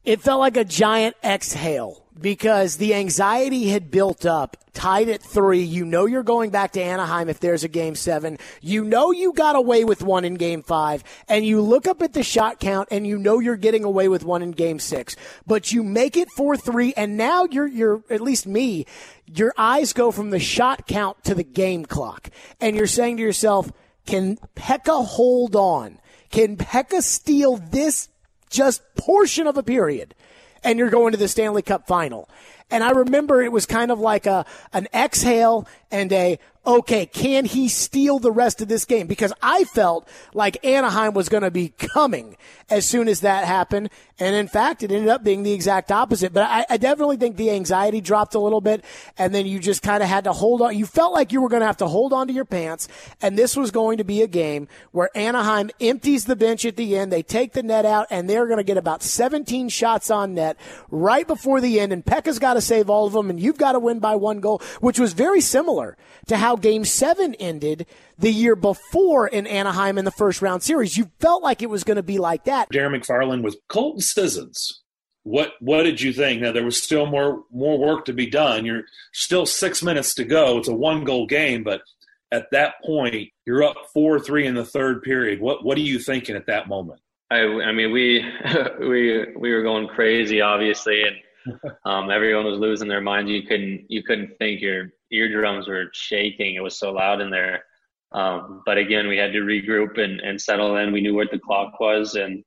It felt like a giant exhale because the anxiety had built up, tied at 3. You know you're going back to Anaheim if there's a Game 7. You know you got away with one in Game 5. And you look up at the shot count and you know you're getting away with one in Game 6. But you make it 4-3, and now you're at least me, your eyes go from the shot count to the game clock. And you're saying to yourself, can Pekka hold on? Can Pekka steal this just portion of a period? And you're going to the Stanley Cup final. And I remember it was kind of like an exhale and okay, can he steal the rest of this game? Because I felt like Anaheim was going to be coming as soon as that happened. And in fact, it ended up being the exact opposite. But I definitely think the anxiety dropped a little bit. And then you just kind of had to hold on. You felt like you were going to have to hold on to your pants. And this was going to be a game where Anaheim empties the bench at the end. They take the net out, and they're going to get about 17 shots on net right before the end. And Pekka's got to save all of them, and you've got to win by 1 goal, which was very similar to how Game 7 ended the year before in Anaheim in the first round series. You felt like it was going to be like that. Darren McFarland with Colton Sissons. What did you think? Now, there was still more work to be done. You're still 6 minutes to go. It's a 1-goal game, but at that point, you're up 4-3 in the third period. What are you thinking at that moment? I mean, we were going crazy, obviously, and everyone was losing their minds. You couldn't think. Your eardrums were shaking. It was so loud in there. But again, we had to regroup and settle in. We knew what the clock was, and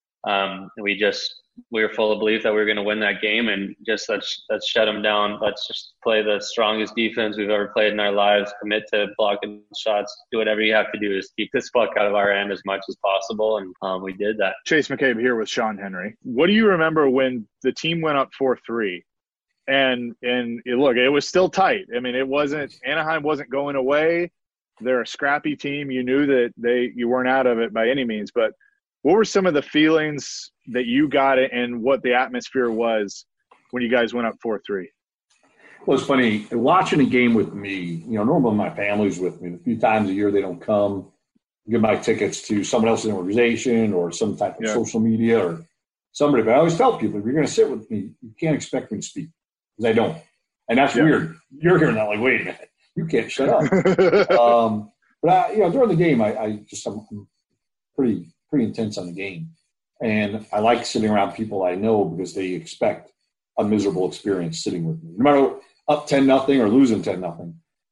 we were full of belief that we were going to win that game, and just let's shut them down. Let's just play the strongest defense we've ever played in our lives, commit to blocking shots, do whatever you have to do is keep this puck out of our end as much as possible, and we did that. Chase McCabe here with Sean Henry. What do you remember when the team went up 4-3? And look, it was still tight. I mean, Anaheim wasn't going away. They're a scrappy team. You knew that you weren't out of it by any means, but what were some of the feelings that you got and what the atmosphere was when you guys went up 4-3? Well, it's funny. Watching a game with me, normally my family's with me. A few times a year they don't come. I give my tickets to someone else in the organization or some type of social media or somebody. But I always tell people, if you're going to sit with me, you can't expect me to speak because I don't. And that's weird. You're hearing that like, wait a minute. You can't shut up. But during the game, I'm pretty intense on the game. And I like sitting around people I know because they expect a miserable experience sitting with me, no matter up 10-0 or losing 10-0.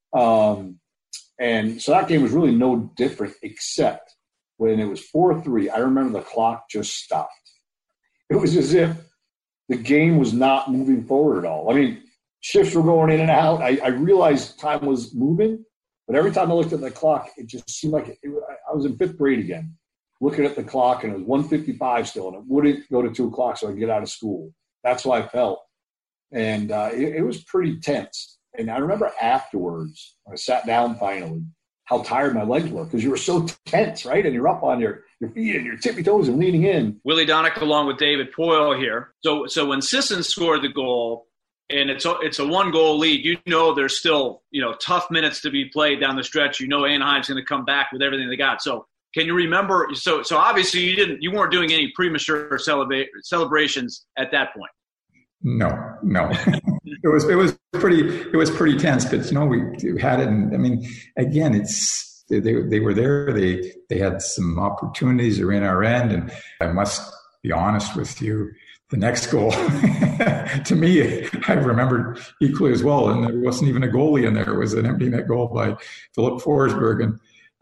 And so that game was really no different, except when it was 4-3, I remember the clock just stopped. It was as if the game was not moving forward at all. I mean, shifts were going in and out. I realized time was moving, but every time I looked at the clock, it just seemed like I was in 5th grade again, looking at the clock, and it was 1:55 still, and it wouldn't go to 2 o'clock so I could get out of school. That's how I felt. And it was pretty tense. And I remember afterwards, when I sat down finally, how tired my legs were because you were so tense, right? And you're up on your feet and your tippy toes and leaning in. Willie Donick along with David Poile here. So when Sissons scored the goal, and it's a 1-goal lead, there's still, tough minutes to be played down the stretch. Anaheim's going to come back with everything they got. So can you remember? So obviously you weren't doing any premature celebrations at that point. No. It was pretty tense, but we had it. And I mean, again, they were there. They had some opportunities that were in our end, and I must be honest with you. The next goal, to me, I remembered equally as well, and there wasn't even a goalie in there. It was an empty net goal by Philip Forsberg, and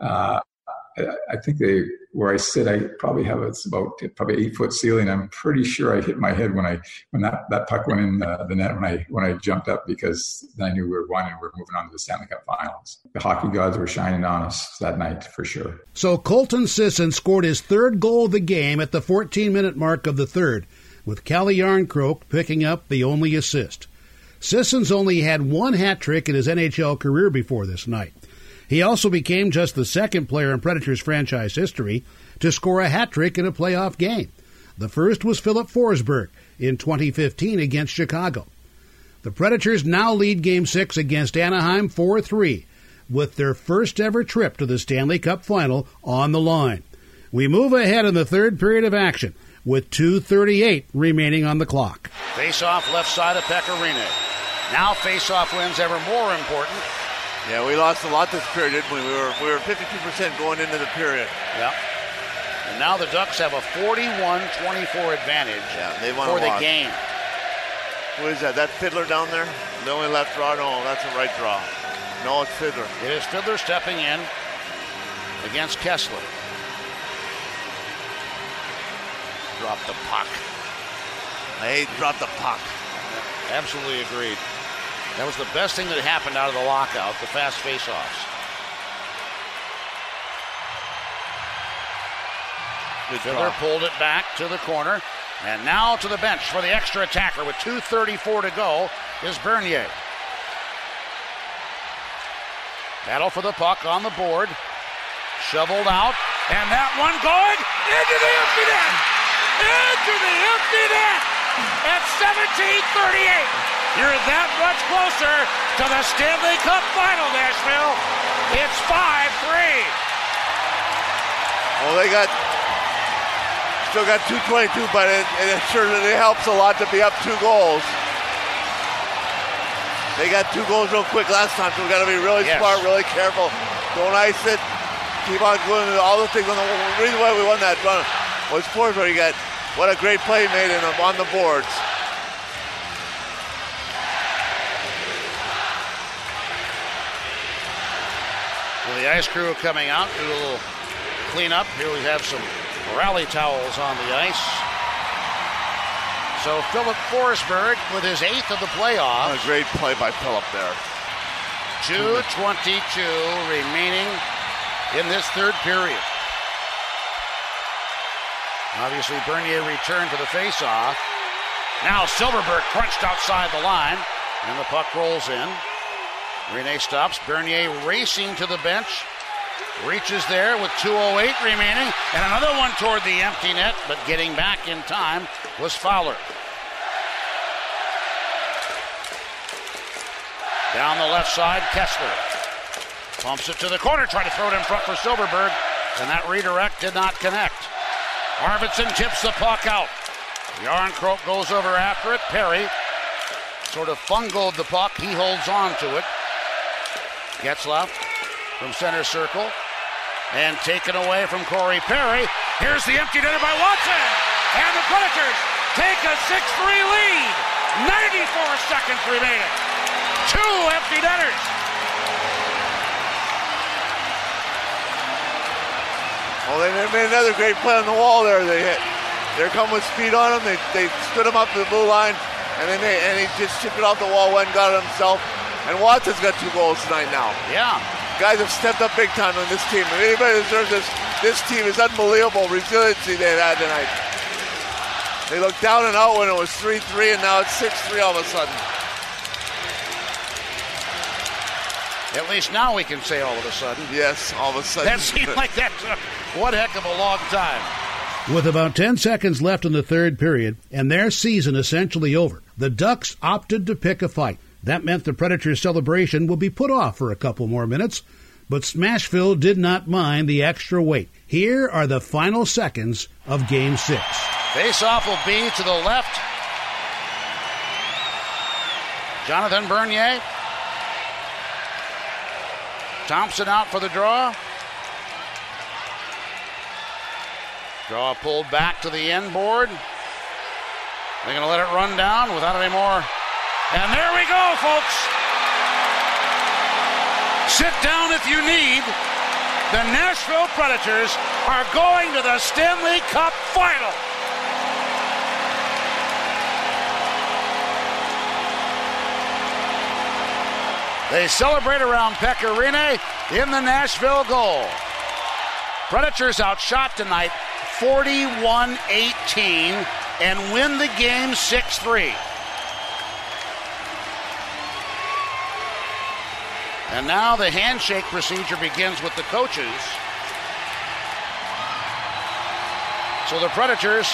I think where I sit, I probably have it's about probably 8-foot ceiling. I'm pretty sure I hit my head when that puck went in the net when I jumped up, because I knew we were winning. We were moving on to the Stanley Cup Finals. The hockey gods were shining on us that night for sure. So Colton Sisson scored his 3rd goal of the game at the 14-minute mark of the 3rd, with Calle Jarnkrok picking up the only assist. Sissons only had 1 hat trick in his NHL career before this night. He also became just the 2nd player in Predators franchise history to score a hat trick in a playoff game. The first was Philip Forsberg in 2015 against Chicago. The Predators now lead Game 6 against Anaheim 4-3, with their first ever trip to the Stanley Cup Final on the line. We move ahead in the 3rd period of action, with 2:38 remaining on the clock. Face-off left side of Pekka Rinne. Now face-off wins ever more important. Yeah, we lost a lot this period, didn't we? We were 52% going into the period. Yeah. And now the Ducks have a 41-24 advantage for the game. Who is that? That Fiddler down there? The only left draw? No, that's a right draw. No, it's Fiddler. It is Fiddler stepping in against Kessler. Drop the puck. I hate drop the puck. Absolutely agreed. That was the best thing that happened out of the lockout, the fast face-offs. Fiddler pulled it back to the corner. And now to the bench for the extra attacker with 2:34 to go is Bernier. Battle for the puck on the board. Shoveled out. And that one going into the empty net. Into the empty net at 17:38. You're that much closer to the Stanley Cup final, Nashville. It's 5-3. Well, they still got 2:22, but it helps a lot to be up 2 goals. They got 2 goals real quick last time, so we got to be really smart, really careful. Don't ice it. Keep on doing all the things. The reason why we won that run was Forrest, where you got what a great play made on the boards. Well, the ice crew coming out, do a little cleanup. Here we have some rally towels on the ice. So Philip Forsberg with his 8th of the playoffs. A great play by Philip there. 2:22 remaining in this third period. Obviously Bernier returned to the faceoff. Now Silverberg crunched outside the line, and the puck rolls in. Rinne stops. Bernier racing to the bench. Reaches there with 2:08 remaining, and another one toward the empty net, but getting back in time was Fowler. Down the left side, Kessler pumps it to the corner, trying to throw it in front for Silverberg, and that redirect did not connect. Arvidsson tips the puck out. Jarnkrok goes over after it. Perry sort of fungoed the puck. He holds on to it. Getzlaf from center circle. And taken away from Corey Perry. Here's the empty netter by Watson. And the Predators take a 6-3 lead. 94 seconds remaining. 2 empty netters. Well, they made another great play on the wall there. They're coming with speed on him. They stood him up to the blue line, and he just chipped it off the wall, went and got it himself. And Watson's got 2 goals tonight now. Yeah. Guys have stepped up big time on this team. If anybody deserves this team is unbelievable resiliency they've had tonight. They looked down and out when it was 3-3, and now it's 6-3 all of a sudden. At least now we can say all of a sudden. Yes, all of a sudden. That seemed like that took one heck of a long time. With about 10 seconds left in the third period and their season essentially over, the Ducks opted to pick a fight. That meant the Predators' celebration would be put off for a couple more minutes, but Smashville did not mind the extra wait. Here are the final seconds of Game 6. Face-off will be to the left. Jonathan Bernier. Thompson out for the draw. Draw pulled back to the end board. They're going to let it run down without any more. And there we go, folks. Sit down if you need. The Nashville Predators are going to the Stanley Cup Final. They celebrate around Pekka Rinne in the Nashville goal. Predators outshot tonight 41-18 and win the game 6-3. And now the handshake procedure begins with the coaches. So the Predators,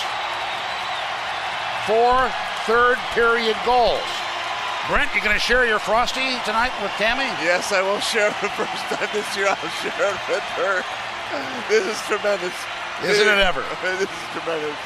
4 third-period goals. Brent, you going to share your Frosty tonight with Tammy? Yes, I will share it for the first time this year. I'll share it with her. This is tremendous. Isn't it ever? This is tremendous.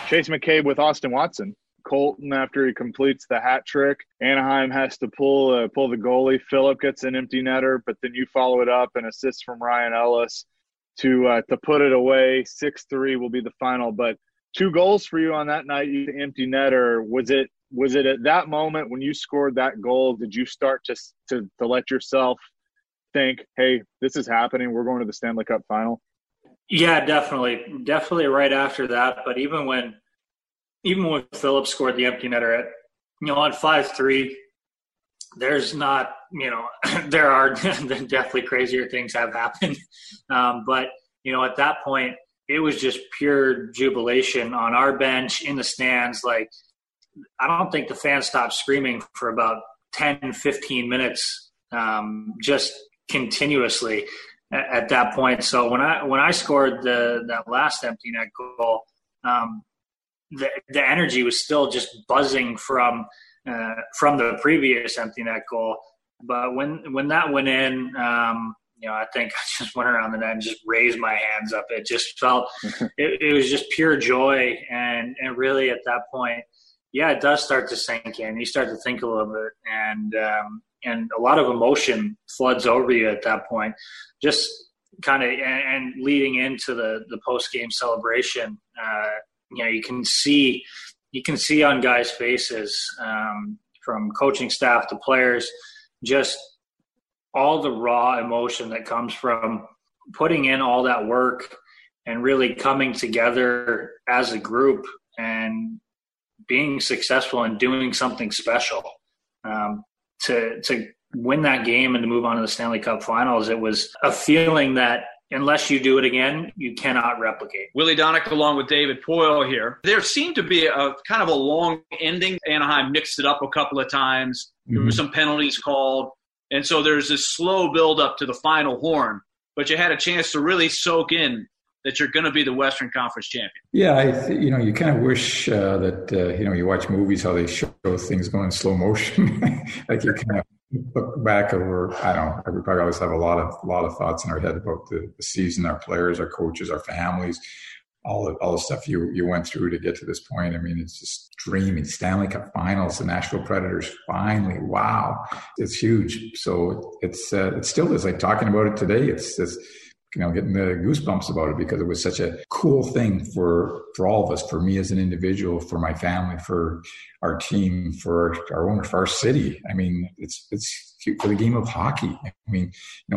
Chase McCabe with Austin Watson. Colton, after he completes the hat trick, Anaheim has to pull the goalie. Phillip gets an empty netter, but then you follow it up, an assist from Ryan Ellis to put it away. 6-3 will be the final. But 2 goals for you on that night. You empty netter. Was it at that moment when you scored that goal? Did you start to let yourself think, "Hey, this is happening. We're going to the Stanley Cup final"? Yeah, definitely right after that. But even when Phillips scored the empty netter on 5-3, there's not, there are definitely crazier things have happened. But, at that point, it was just pure jubilation on our bench, in the stands. Like, I don't think the fans stopped screaming for about 10, 15 minutes, just continuously at that point. So when I scored that last empty net goal, the energy was still just buzzing from the previous empty net goal. But when that went in, I think I just went around the net and just raised my hands up. It just felt it was just pure joy, and really at that point, yeah, it does start to sink in. You start to think a little bit, and a lot of emotion floods over you at that point. Just kind of and leading into the post game celebration. You can see on guys' faces, from coaching staff to players, just all the raw emotion that comes from putting in all that work and really coming together as a group and being successful and doing something special. To win that game and to move on to the Stanley Cup Finals, it was a feeling that unless you do it again, you cannot replicate. Willie Donick along with David Poile here. There seemed to be a kind of a long ending. Anaheim mixed it up a couple of times. There were some penalties called. And so there's this slow build up to the final horn. But you had a chance to really soak in that you're going to be the Western Conference champion. Yeah, you kind of wish that, you watch movies, how they show things going in slow motion. Like you kind of look back over, I don't know, we probably always have a lot of thoughts in our head about the season, our players, our coaches, our families, all the stuff you went through to get to this point. I mean, it's just dreaming. Stanley Cup Finals, the Nashville Predators, finally, wow, it's huge. So it still is, like talking about it today, it's just, getting the goosebumps about it, because it was such a cool thing for all of us, for me as an individual, for my family, for our team, for our city. I mean, it's for the game of hockey. I mean,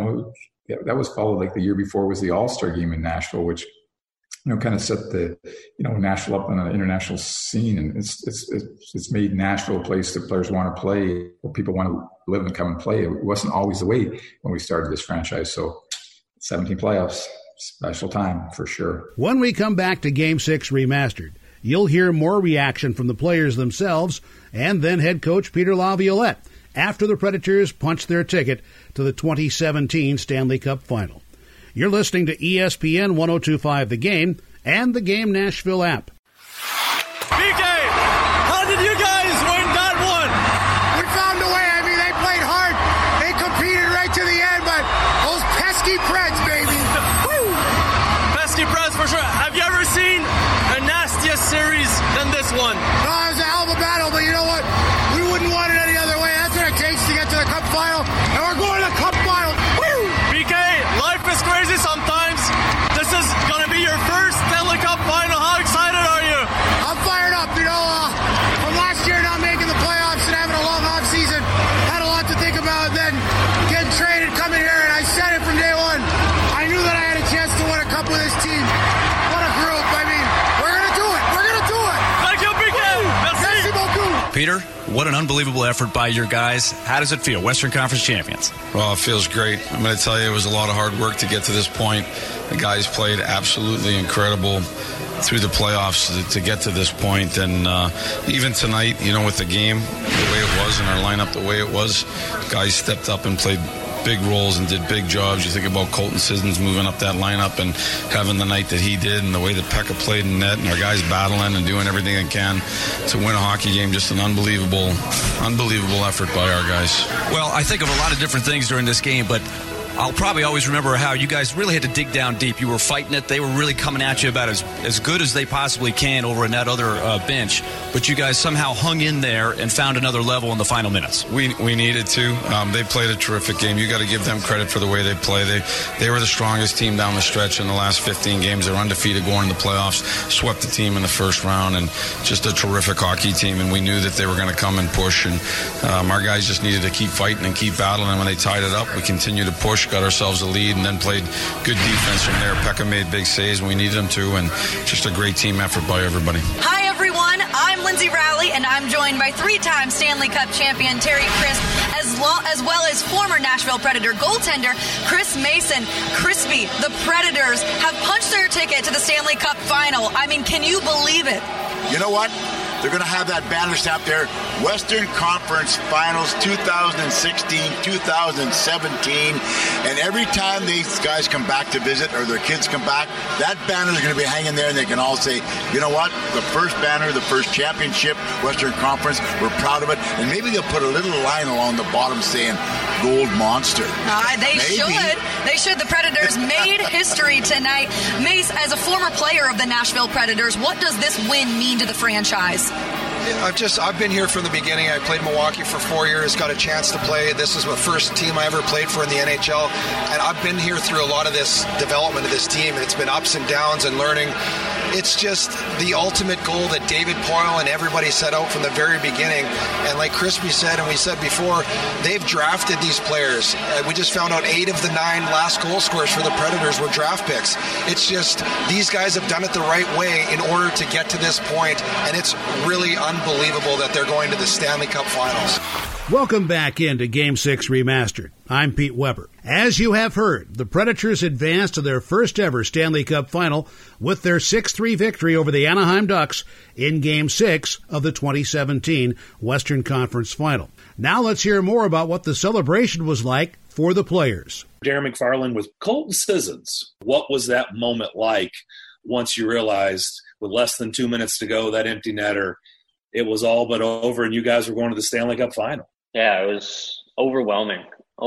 that was followed, like the year before was the All-Star game in Nashville, which, kind of set the, Nashville up on an international scene. And it's made Nashville a place that players want to play, or people want to live and come and play. It wasn't always the way when we started this franchise. So 17 playoffs, special time for sure. When we come back to Game 6 Remastered, you'll hear more reaction from the players themselves and then head coach Peter Laviolette after the Predators punch their ticket to the 2017 Stanley Cup Final. You're listening to ESPN 102.5 The Game and the Game Nashville app. BK, how did you guys win that one? We found a way. I mean, they played hard. They competed right to the end, but those pesky Preds, baby. Woo! Pesky Preds for sure. Have you ever seen a nastiest series than this one? No, it was a hell of a battle, but you know what? We wouldn't want it any other way. That's what it takes to get to the Cup Final, and we're going to the Cup Final. Woo! BK, life is crazy sometimes. This is going to be your first Stanley Cup Final. How excited are you? I'm fired up. From last year not making the playoffs and having a long off season, had a lot to think about. Then getting traded, coming here, and I said it from day one. I knew that I had a chance to win a cup with this team. What a group. I mean, we're going to do it. We're going to do it. Thank you, BK. Merci beaucoup. Peter, what an unbelievable effort by your guys. How does it feel, Western Conference champions? Well, it feels great. I'm going to tell you, it was a lot of hard work to get to this point. The guys played absolutely incredible through the playoffs to get to this point. And even tonight, with the game, the way it was, and our lineup the way it was, guys stepped up and played big roles and did big jobs. You think about Colton Sissons moving up that lineup and having the night that he did, and the way that Pekka played in net, and our guys battling and doing everything they can to win a hockey game. Just an unbelievable effort by our guys. Well, I think of a lot of different things during this game, but I'll probably always remember how you guys really had to dig down deep. You were fighting it. They were really coming at you about as good as they possibly can over in that other bench. But you guys somehow hung in there and found another level in the final minutes. We needed to. They played a terrific game. You got to give them credit for the way they play. They were the strongest team down the stretch in the last 15 games. They're undefeated going to the playoffs, swept the team in the first round, and just a terrific hockey team. And we knew that they were going to come and push. And our guys just needed to keep fighting and keep battling. And when they tied it up, we continued to push, got ourselves a lead, and then played good defense from there. Pekka made big saves when we needed them to, and just a great team effort by everybody. Hi, everyone. I'm Lindsay Rowley, and I'm joined by 3-time Stanley Cup champion Terry Crisp, as well as former Nashville Predator goaltender Chris Mason. Crispy, the Predators have punched their ticket to the Stanley Cup final. I mean, can you believe it? You know what? They're going to have that banner stamped there. Western Conference Finals 2016, 2017. And every time these guys come back to visit or their kids come back, that banner is going to be hanging there, and they can all say, you know what? The first banner, the first championship, Western Conference, we're proud of it. And maybe they'll put a little line along the bottom saying Gold Monster. They should. They should. The Predators made history tonight. Mace, as a former player of the Nashville Predators, what does this win mean to the franchise? I've been here from the beginning. I played Milwaukee for 4 years, got a chance to play. This is the first team I ever played for in the NHL. And I've been here through a lot of this development of this team, and it's been ups and downs and learning. It's just the ultimate goal that David Poile and everybody set out from the very beginning. And like Crispy said, and we said before, they've drafted these players. We just found out 8 of the 9 last goal scorers for the Predators were draft picks. It's just these guys have done it the right way in order to get to this point, and it's really unbelievable that they're going to the Stanley Cup Finals. Welcome back into Game 6 Remastered. I'm Pete Weber. As you have heard, the Predators advanced to their first ever Stanley Cup Final with their 6-3 victory over the Anaheim Ducks in Game 6 of the 2017 Western Conference Final. Now let's hear more about what the celebration was like for the players. Darren McFarland with Colton Sissons. What was that moment like once you realized with less than 2 minutes to go, that empty netter, it was all but over and you guys were going to the Stanley Cup Final? Yeah, it was overwhelming.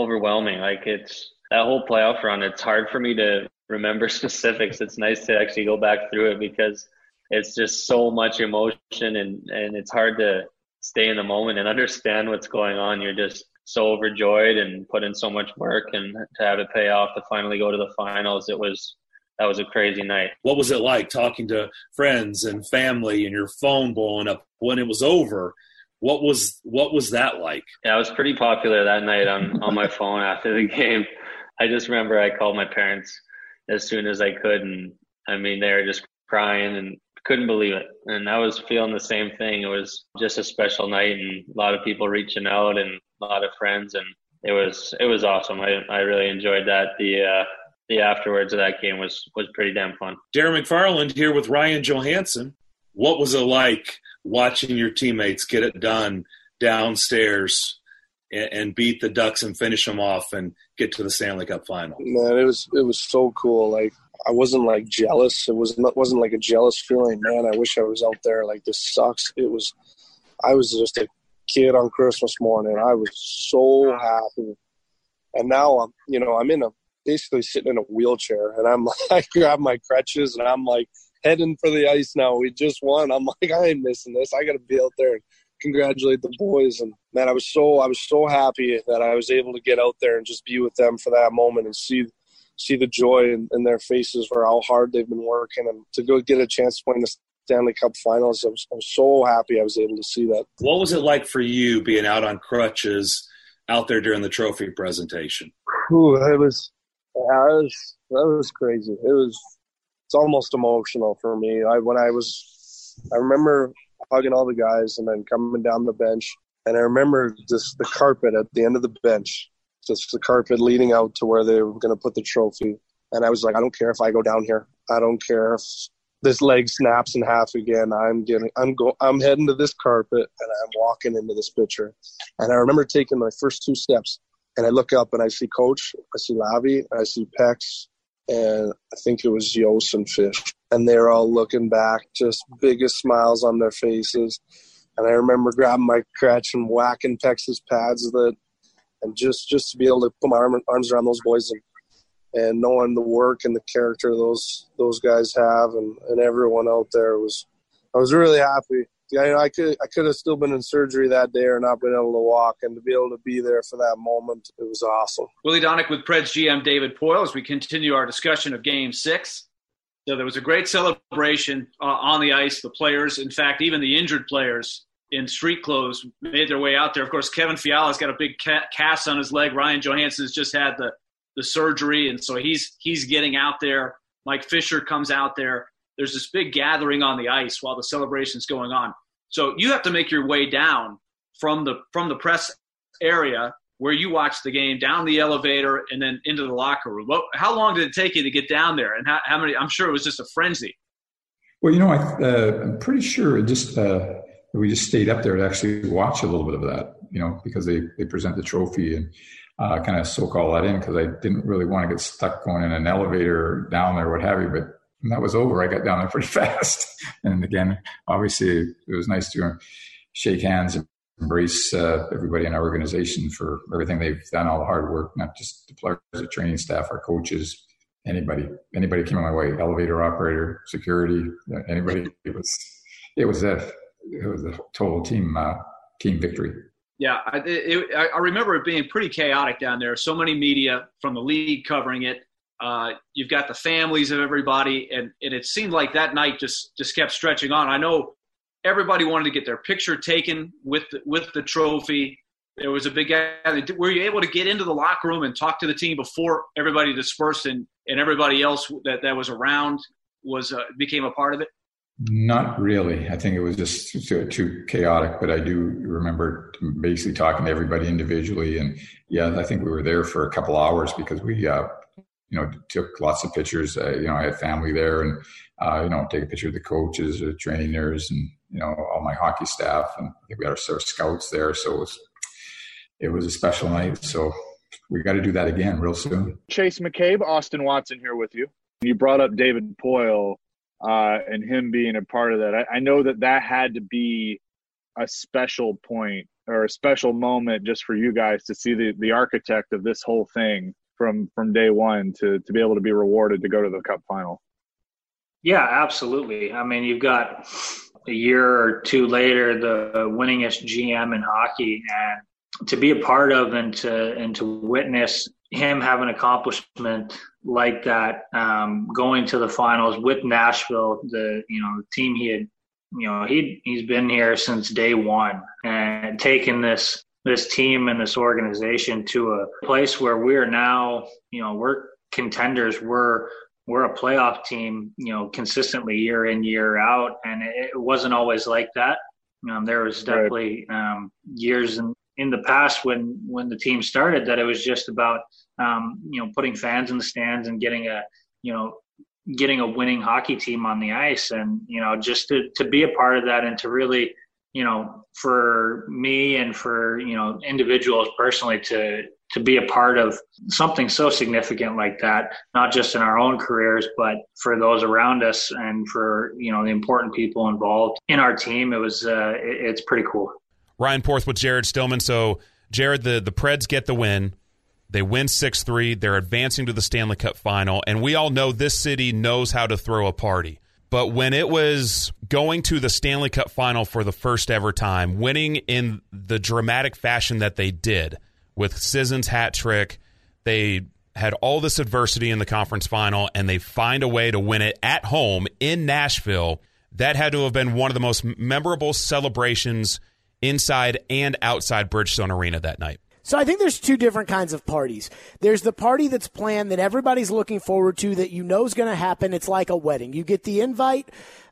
Like it's that whole playoff run. It's hard for me to remember specifics. It's nice to actually go back through it because it's just so much emotion and it's hard to stay in the moment and understand what's going on. You're just so overjoyed and put in so much work, and to have it pay off to finally go to the finals, that was a crazy night. What was it like talking to friends and family and your phone blowing up when it was over? What was that like? Yeah, I was pretty popular that night on my phone after the game. I just remember I called my parents as soon as I could, and I mean, they were just crying and couldn't believe it. And I was feeling the same thing. It was just a special night and a lot of people reaching out and a lot of friends, and it was awesome. I really enjoyed that. The afterwards of that game was pretty damn fun. Darren McFarland here with Ryan Johansson. What was it like watching your teammates get it done downstairs and beat the Ducks and finish them off and get to the Stanley Cup Final? Man, it was so cool. Like, I wasn't like jealous. It wasn't like a jealous feeling. Man, I wish I was out there. Like, this sucks. I was just a kid on Christmas morning. I was so happy. And now I'm basically sitting in a wheelchair, and I'm like, I grab my crutches and I'm like heading for the ice now. We just won. I'm like, I ain't missing this. I got to be out there and congratulate the boys. And man, I was so happy that I was able to get out there and just be with them for that moment and see the joy in their faces for how hard they've been working, and to go get a chance to play in the Stanley Cup Finals. I'm so happy I was able to see that. What was it like for you being out on crutches out there during the trophy presentation? That was crazy. It's almost emotional for me. I remember hugging all the guys and then coming down the bench, and I remember just the carpet at the end of the bench, just the carpet leading out to where they were going to put the trophy. And I was like, I don't care if I go down here. I don't care if this leg snaps in half again. I'm heading to this carpet and I'm walking into this picture. And I remember taking my first 2 steps, and I look up and I see Coach, I see Lavi, I see Pex, and I think it was Yost and Fish. And they're all looking back, just biggest smiles on their faces. And I remember grabbing my crutch and whacking Pex's pads with it. And just to be able to put my arms around those boys and knowing the work and the character those guys have and everyone out there I was really happy. Yeah, I could have still been in surgery that day or not been able to walk, and to be able to be there for that moment, it was awesome. Willie Donick with Preds GM David Poile as we continue our discussion of Game 6. So there was a great celebration on the ice. The players, in fact, even the injured players in street clothes made their way out there. Of course, Kevin Fiala's got a big cast on his leg. Ryan Johansson's just had the surgery, and so he's getting out there. Mike Fisher comes out there. There's this big gathering on the ice while the celebration's going on. So you have to make your way down from the press area where you watched the game, down the elevator, and then into the locker room. How long did it take you to get down there? And how many? I'm sure it was just a frenzy. Well, I'm pretty sure we just stayed up there to actually watch a little bit of that, because they present the trophy and kind of soak all that in, because I didn't really want to get stuck going in an elevator down there, what have you. But when that was over, I got down there pretty fast. And again, obviously, it was nice to shake hands and embrace everybody in our organization for everything they've done, all the hard work, not just the players, the training staff, our coaches, anybody came on my way, elevator operator, security, anybody. It was a total team victory. Yeah, I remember it being pretty chaotic down there. So many media from the league covering it. You've got the families of everybody, and it seemed like that night just kept stretching on. I know everybody wanted to get their picture taken with the trophy. There was a big gathering. Were you able to get into the locker room and talk to the team before everybody dispersed and everybody else that was around became a part of it? Not really. I think it was just too chaotic, but I do remember basically talking to everybody individually. And yeah, I think we were there for a couple hours because we took lots of pictures. I had family there, and take a picture of the coaches, the trainers, and all my hockey staff, and we had our scouts there. So it was a special night. So we got to do that again real soon. Chase McCabe, Austin Watson here with you. You brought up David Poile and him being a part of that. I know that had to be a special point or a special moment just for you guys to see the architect of this whole thing from day one to be able to be rewarded to go to the Cup final. Yeah, absolutely. I mean, you've got a year or two later, the winningest GM in hockey, and to be a part of and to witness him have an accomplishment like that, going to the finals with Nashville, the team he had, he's been here since day one, and taking this team and this organization to a place where we are now, we're contenders. We're a playoff team, consistently year in, year out. And it wasn't always like that. There was definitely years in the past when the team started that it was just about, putting fans in the stands and getting a winning hockey team on the ice. And, just to be a part of that and to really, for me and for, individuals personally to be a part of something so significant like that, not just in our own careers, but for those around us and for, the important people involved in our team, it's pretty cool. Ryan Porth with Jared Stillman. So, Jared, the Preds get the win. They win 6-3. They're advancing to the Stanley Cup final. And we all know this city knows how to throw a party. But when it was going to the Stanley Cup final for the first ever time, winning in the dramatic fashion that they did with Sissen's hat trick, they had all this adversity in the conference final, and they find a way to win it at home in Nashville. That had to have been one of the most memorable celebrations inside and outside Bridgestone Arena that night. So I think there's two different kinds of parties. There's the party that's planned that everybody's looking forward to that you know is going to happen. It's like a wedding. You get the invite,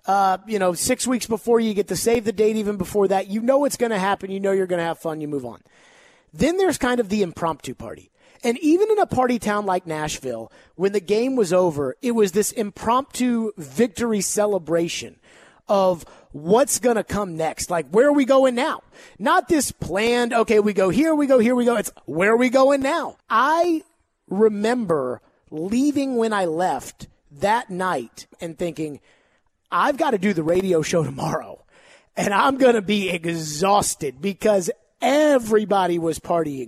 6 weeks before. You get to save the date even before that. You know it's going to happen. You know you're going to have fun. You move on. Then there's kind of the impromptu party. And even in a party town like Nashville, when the game was over, it was this impromptu victory celebration of what's going to come next. Like, where are we going now? Not this planned, okay, we go here, we go here, we go. It's where are we going now? I remember leaving when I left that night and thinking, I've got to do the radio show tomorrow. And I'm going to be exhausted because everybody was partying.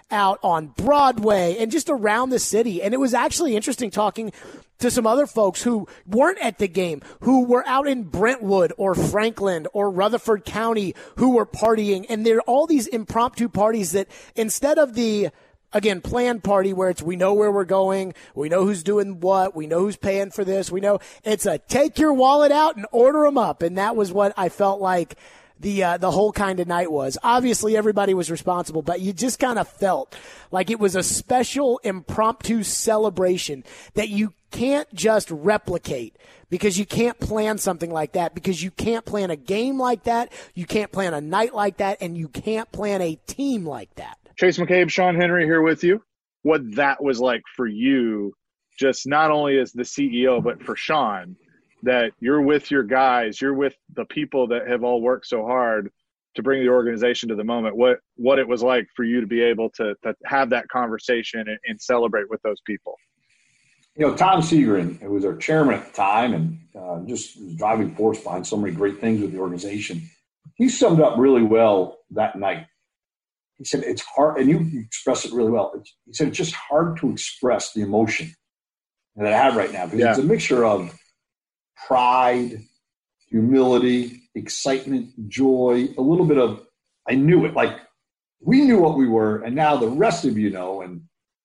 out on Broadway and just around the city. And it was actually interesting talking to some other folks who weren't at the game, who were out in Brentwood or Franklin or Rutherford County, who were partying. And there are all these impromptu parties that instead of the, again, planned party where it's we know where we're going, we know who's doing what, we know who's paying for this, we know it's a take your wallet out and order them up. And that was what I felt like the whole kind of night was. Obviously, everybody was responsible, but you just kind of felt like it was a special impromptu celebration that you can't just replicate because you can't plan something like that, because you can't plan a game like that, you can't plan a night like that, and you can't plan a team like that. Chase McCabe, Sean Henry here with you. What that was like for you, just not only as the CEO, but for Sean, that you're with your guys, you're with the people that have all worked so hard to bring the organization to the moment. What it was like for you to be able to have that conversation and celebrate with those people. Tom Segrin, who was our chairman at the time and just was driving force behind so many great things with the organization, he summed up really well that night. He said, it's hard, and you expressed it really well. He said, it's just hard to express the emotion that I have right now because it's a mixture of pride, humility, excitement, joy, a little bit of, I knew it. Like, we knew what we were, and now the rest of you know. And,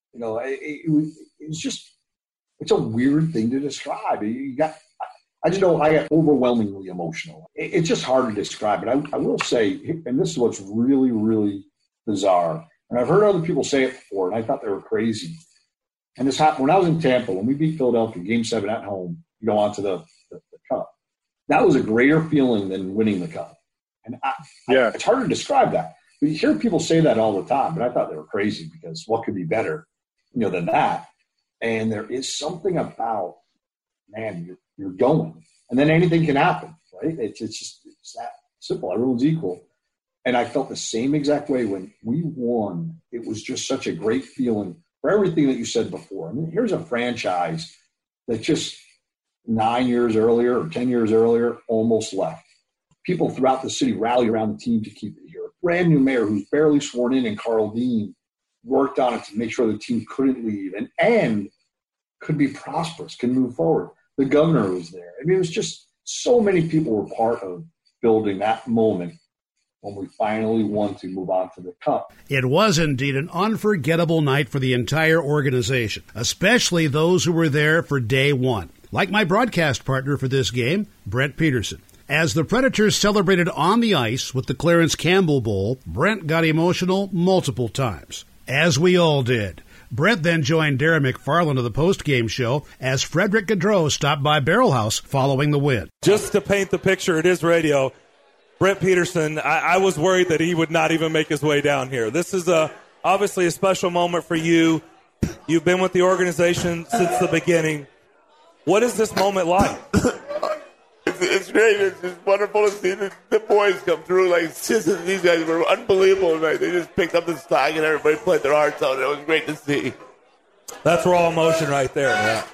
it's just, it's a weird thing to describe. I just know I got overwhelmingly emotional. It's just hard to describe. But I will say, and this is what's really, really bizarre, and I've heard other people say it before, and I thought they were crazy. And this happened when I was in Tampa, when we beat Philadelphia Game 7 at home, go on to the Cup. That was a greater feeling than winning the Cup. And it's hard to describe that. But you hear people say that all the time, but I thought they were crazy because what could be better, than that? And there is something about, man, you're going. And then anything can happen, right? It's that simple. Everyone's equal. And I felt the same exact way when we won. It was just such a great feeling for everything that you said before. I mean, here's a franchise that just 9 years earlier or 10 years earlier almost left. People throughout the city rallied around the team to keep it here. A brand new mayor who's barely sworn in, Carl Dean, worked on it to make sure the team couldn't leave and could be prosperous, can move forward. The governor was there. I mean, it was just so many people were part of building that moment when we finally won to move on to the Cup. It was indeed an unforgettable night for the entire organization, especially those who were there for day one, like my broadcast partner for this game, Brent Peterson. As the Predators celebrated on the ice with the Clarence Campbell Bowl, Brent got emotional multiple times, as we all did. Brent then joined Darren McFarland of the postgame show as Frederick Gaudreau stopped by Barrel House following the win. Just to paint the picture, it is radio. Brent Peterson, I was worried that he would not even make his way down here. This is obviously a special moment for you. You've been with the organization since the beginning. What is this moment like? It's great. It's just wonderful to see the boys come through. These guys were unbelievable tonight. They just picked up the slack and everybody played their hearts out. It was great to see. That's raw emotion right there. Yeah.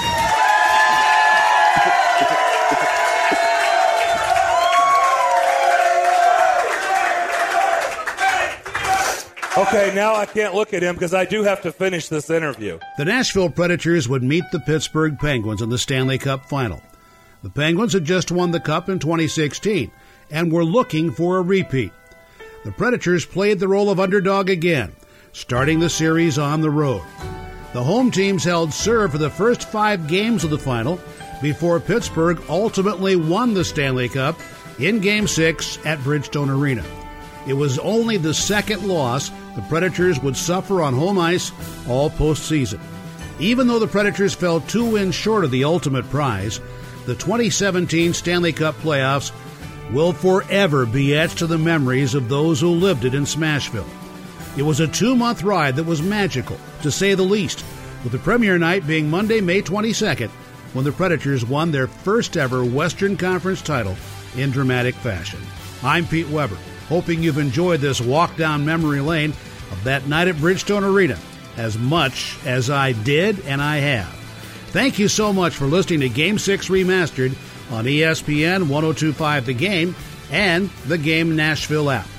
Okay, now I can't look at him because I do have to finish this interview. The Nashville Predators would meet the Pittsburgh Penguins in the Stanley Cup Final. The Penguins had just won the Cup in 2016 and were looking for a repeat. The Predators played the role of underdog again, starting the series on the road. The home teams held serve for the first 5 games of the final before Pittsburgh ultimately won the Stanley Cup in Game 6 at Bridgestone Arena. It was only the second loss the Predators would suffer on home ice all postseason. Even though the Predators fell 2 wins short of the ultimate prize, the 2017 Stanley Cup playoffs will forever be etched to the memories of those who lived it in Smashville. It was a 2-month ride that was magical, to say the least, with the premiere night being Monday, May 22nd, when the Predators won their first ever Western Conference title in dramatic fashion. I'm Pete Weber, hoping you've enjoyed this walk down memory lane of that night at Bridgestone Arena as much as I did and I have. Thank you so much for listening to Game 6 Remastered on ESPN 102.5 The Game and the Game Nashville app.